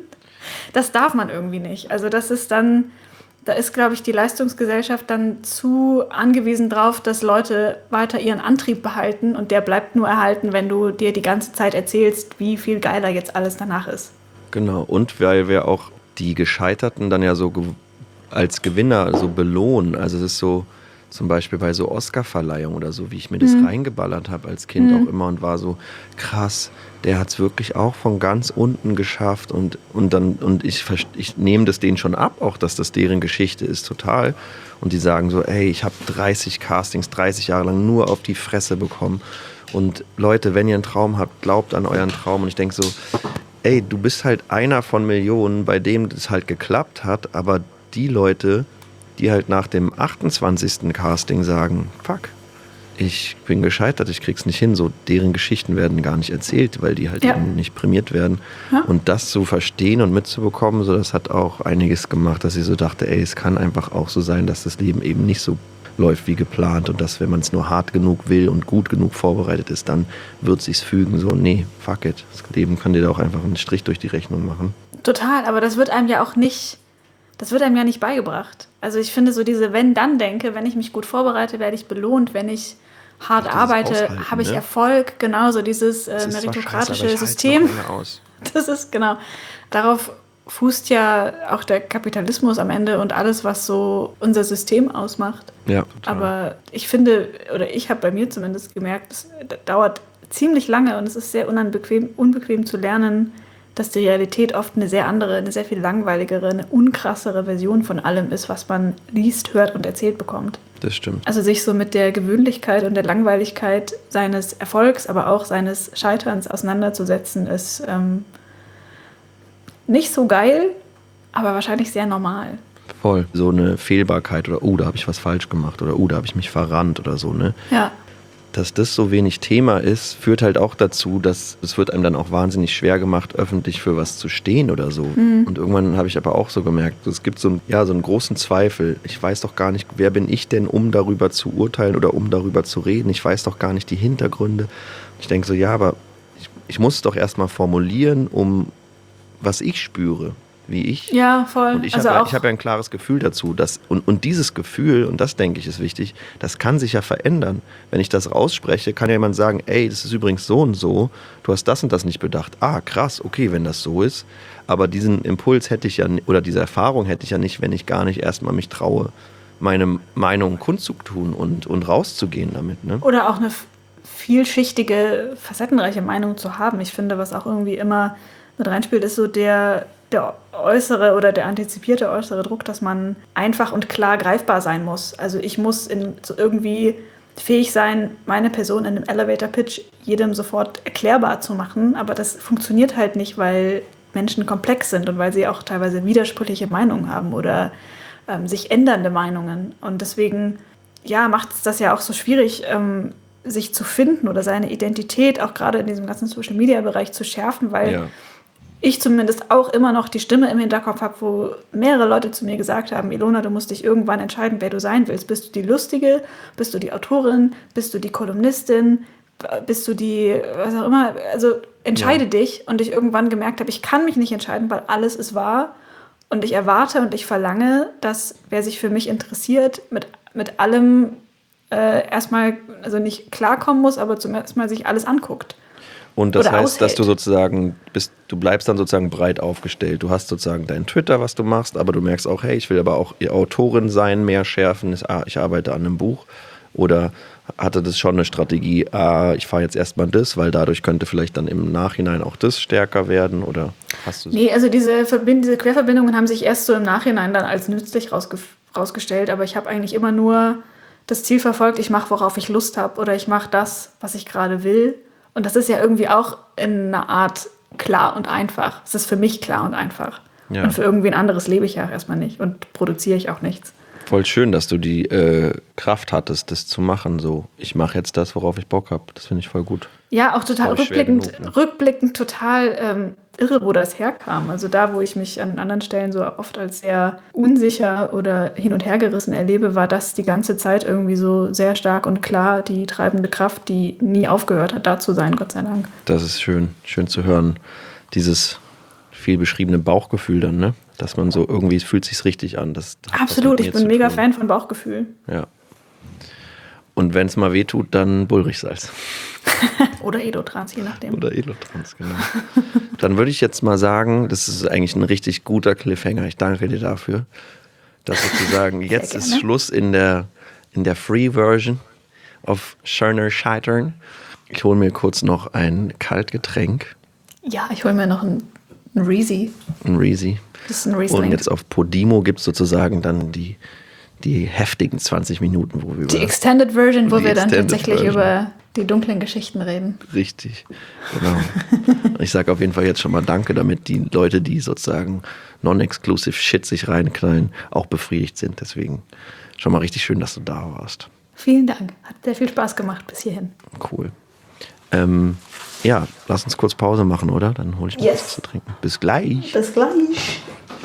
Das darf man irgendwie nicht. Also das ist dann, da ist, glaube ich, die Leistungsgesellschaft dann zu angewiesen drauf, dass Leute weiter ihren Antrieb behalten und der bleibt nur erhalten, wenn du dir die ganze Zeit erzählst, wie viel geiler jetzt alles danach ist. Genau, und weil wir auch die Gescheiterten dann ja so ge- als Gewinner so belohnen. Also es ist so, zum Beispiel bei so Oscar-Verleihungen oder so, wie ich mir das mhm. reingeballert habe als Kind mhm. auch immer und war so, krass, der hat es wirklich auch von ganz unten geschafft und, und, dann, und ich, ich nehme das denen schon ab, auch dass das deren Geschichte ist, total. Und die sagen so, ey, ich habe dreißig Castings, dreißig Jahre lang nur auf die Fresse bekommen. Und Leute, wenn ihr einen Traum habt, glaubt an euren Traum. Und ich denke so, ey, du bist halt einer von Millionen, bei dem das halt geklappt hat, aber die Leute, die halt nach dem achtundzwanzigsten Casting sagen, fuck, ich bin gescheitert, ich krieg's nicht hin, so deren Geschichten werden gar nicht erzählt, weil die halt ja. eben nicht prämiert werden. Ja. Und das zu verstehen und mitzubekommen, so das hat auch einiges gemacht, dass ich so dachte, ey, es kann einfach auch so sein, dass das Leben eben nicht so läuft wie geplant und dass, wenn man es nur hart genug will und gut genug vorbereitet ist, dann wird es sich fügen, so, nee, fuck it, das Leben kann dir da auch einfach einen Strich durch die Rechnung machen. Total, aber das wird einem ja auch nicht Das wird einem ja nicht beigebracht. Also ich finde so diese Wenn-Dann-Denke, wenn ich mich gut vorbereite, werde ich belohnt. Wenn ich hart Ach, arbeite, habe ich ne? Erfolg. Genauso dieses äh, meritokratische scheiße, System. Das ist genau. Darauf fußt ja auch der Kapitalismus am Ende und alles, was so unser System ausmacht. Ja, total. Aber ich finde, oder ich habe bei mir zumindest gemerkt, es dauert ziemlich lange und es ist sehr unbequem, unbequem zu lernen, dass die Realität oft eine sehr andere, eine sehr viel langweiligere, eine unkrassere Version von allem ist, was man liest, hört und erzählt bekommt. Das stimmt. Also sich so mit der Gewöhnlichkeit und der Langweiligkeit seines Erfolgs, aber auch seines Scheiterns auseinanderzusetzen, ist ähm, nicht so geil, aber wahrscheinlich sehr normal. Voll. So eine Fehlbarkeit oder, oh, da habe ich was falsch gemacht oder, oh, da habe ich mich verrannt oder so, ne? Ja. Dass das so wenig Thema ist, führt halt auch dazu, dass es wird einem dann auch wahnsinnig schwer gemacht, öffentlich für was zu stehen oder so. Mhm. Und irgendwann habe ich aber auch so gemerkt, es gibt so, ein, ja, so einen großen Zweifel. Ich weiß doch gar nicht, wer bin ich denn, um darüber zu urteilen oder um darüber zu reden. Ich weiß doch gar nicht die Hintergründe. Ich denke so, ja, aber ich, ich muss es doch erstmal formulieren, um was ich spüre. Wie ich. Ja, voll. Und ich also habe auch ja, hab ja ein klares Gefühl dazu. Dass, und, und dieses Gefühl, und das denke ich ist wichtig, das kann sich ja verändern. Wenn ich das rausspreche, kann ja jemand sagen, ey, das ist übrigens so und so, du hast das und das nicht bedacht. Ah, krass, okay, wenn das so ist. Aber diesen Impuls hätte ich ja, oder diese Erfahrung hätte ich ja nicht, wenn ich gar nicht erstmal mich traue, meine Meinung kundzutun und, und rauszugehen damit. Ne? Oder auch eine vielschichtige, facettenreiche Meinung zu haben. Ich finde, was auch irgendwie immer mit reinspielt, ist so der der äußere oder der antizipierte äußere Druck, dass man einfach und klar greifbar sein muss. Also ich muss in, so irgendwie fähig sein, meine Person in einem Elevator-Pitch jedem sofort erklärbar zu machen, aber das funktioniert halt nicht, weil Menschen komplex sind und weil sie auch teilweise widersprüchliche Meinungen haben oder ähm, sich ändernde Meinungen. Und deswegen ja, macht es das ja auch so schwierig, ähm, sich zu finden oder seine Identität auch gerade in diesem ganzen Social-Media-Bereich zu schärfen, weil ja. ich zumindest auch immer noch die Stimme im Hinterkopf habe, wo mehrere Leute zu mir gesagt haben, Ilona, du musst dich irgendwann entscheiden, wer du sein willst. Bist du die Lustige? Bist du die Autorin? Bist du die Kolumnistin? Bist du die, was auch immer? Also entscheide ja. dich. Und ich irgendwann gemerkt habe, ich kann mich nicht entscheiden, weil alles ist wahr. Und ich erwarte und ich verlange, dass wer sich für mich interessiert, mit, mit allem äh, erstmal, also nicht klarkommen muss, aber zumindest mal sich alles anguckt. Und das heißt, aushält. dass du sozusagen bist, du bleibst dann sozusagen breit aufgestellt. Du hast sozusagen dein Twitter, was du machst, aber du merkst auch, hey, ich will aber auch Autorin sein, mehr schärfen. Ich arbeite an einem Buch. Oder hatte das schon eine Strategie, ah, ich fahre jetzt erstmal das, weil dadurch könnte vielleicht dann im Nachhinein auch das stärker werden? Oder hast du Nee, also diese, Verbind- diese Querverbindungen haben sich erst so im Nachhinein dann als nützlich rausge- rausgestellt. Aber ich habe eigentlich immer nur das Ziel verfolgt, ich mache, worauf ich Lust habe. Oder ich mache das, was ich gerade will. Und das ist ja irgendwie auch in einer Art klar und einfach. Es ist für mich klar und einfach. Ja. Und für irgendwen anderes lebe ich ja auch erstmal nicht und produziere ich auch nichts. Voll schön, dass du die äh, Kraft hattest, das zu machen. So, ich mache jetzt das, worauf ich Bock habe. Das finde ich voll gut. Ja, auch total rückblickend, genug, ne? rückblickend total ähm, irre, wo das herkam. Also da, wo ich mich an anderen Stellen so oft als sehr unsicher oder hin- und hergerissen erlebe, war das die ganze Zeit irgendwie so sehr stark und klar die treibende Kraft, die nie aufgehört hat, da zu sein, Gott sei Dank. Das ist schön, schön zu hören. Dieses viel beschriebene Bauchgefühl dann, ne? Dass man so irgendwie, es fühlt sich richtig an. Das, das Absolut, ich bin mega Fan von Bauchgefühl. Ja. Und wenn es mal wehtut, dann Bullrichsalz. Oder Elotrans, je nachdem. Oder Elotrans, genau. Dann würde ich jetzt mal sagen, das ist eigentlich ein richtig guter Cliffhanger. Ich danke dir dafür, dass sozusagen jetzt ist Schluss in der, in der Free-Version auf Schöner Scheitern. Ich hole mir kurz noch ein Kaltgetränk. Ja, ich hole mir noch ein, ein Reezy. Ein Reezy. Das ist ein Riesling. Und jetzt auf Podimo gibt es sozusagen dann die, die heftigen zwanzig Minuten, wo wir die über... Die Extended Version, wo wir dann tatsächlich Version. über die dunklen Geschichten reden. Richtig, genau. Ich sage auf jeden Fall jetzt schon mal Danke, damit die Leute, die sozusagen non-exclusive Shit sich reinknallen, auch befriedigt sind. Deswegen schon mal richtig schön, dass du da warst. Vielen Dank. Hat sehr viel Spaß gemacht bis hierhin. Cool. Ähm, ja, lass uns kurz Pause machen, oder? Dann hole ich mir Yes. was zu trinken. Bis gleich. Bis gleich.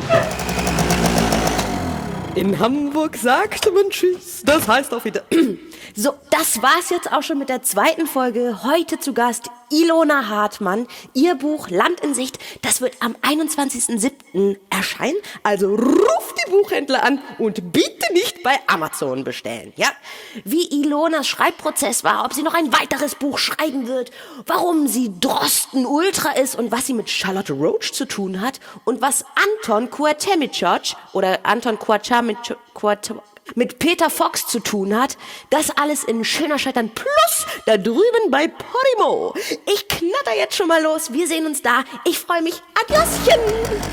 In Hamburg sagte man Tschüss. Das heißt auch wieder. So, das war's jetzt auch schon mit der zweiten Folge. Heute zu Gast Ilona Hartmann. Ihr Buch Land in Sicht, das wird am einundzwanzigsten siebten erscheinen. Also ruft die Buchhändler an und bitte nicht bei Amazon bestellen. Ja? Wie Ilonas Schreibprozess war, ob sie noch ein weiteres Buch schreiben wird, warum sie Drosten Ultra ist und was sie mit Charlotte Roach zu tun hat und was Anton Kuatemicic oder Anton Kuatemicic mit Peter Fox zu tun hat, das alles in Schöner Scheitern plus da drüben bei Podimo. Ich knatter jetzt schon mal los. Wir sehen uns da. Ich freue mich. Adioschen.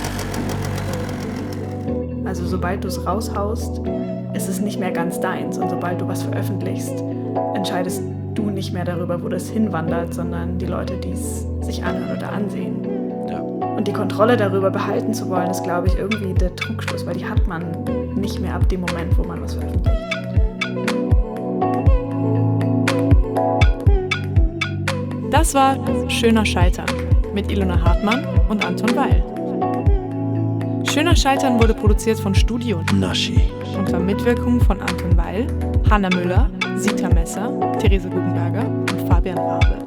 Also sobald du es raushaust, ist es nicht mehr ganz deins. Und sobald du was veröffentlichst, entscheidest du nicht mehr darüber, wo das hinwandert, sondern die Leute, die es sich anhören oder ansehen. Ja. Und die Kontrolle darüber behalten zu wollen, ist, glaube ich, irgendwie der Trugschluss, weil die hat man nicht mehr ab dem Moment, wo man was veröffentlicht. Das war Schöner Scheitern mit Ilona Hartmann und Anton Weil. Schöner Scheitern wurde produziert von Studio Naschi. unter Mitwirkung von Anton Weil, Hanna Müller, Sita Messer, Therese Guggenberger und Fabian Rabe.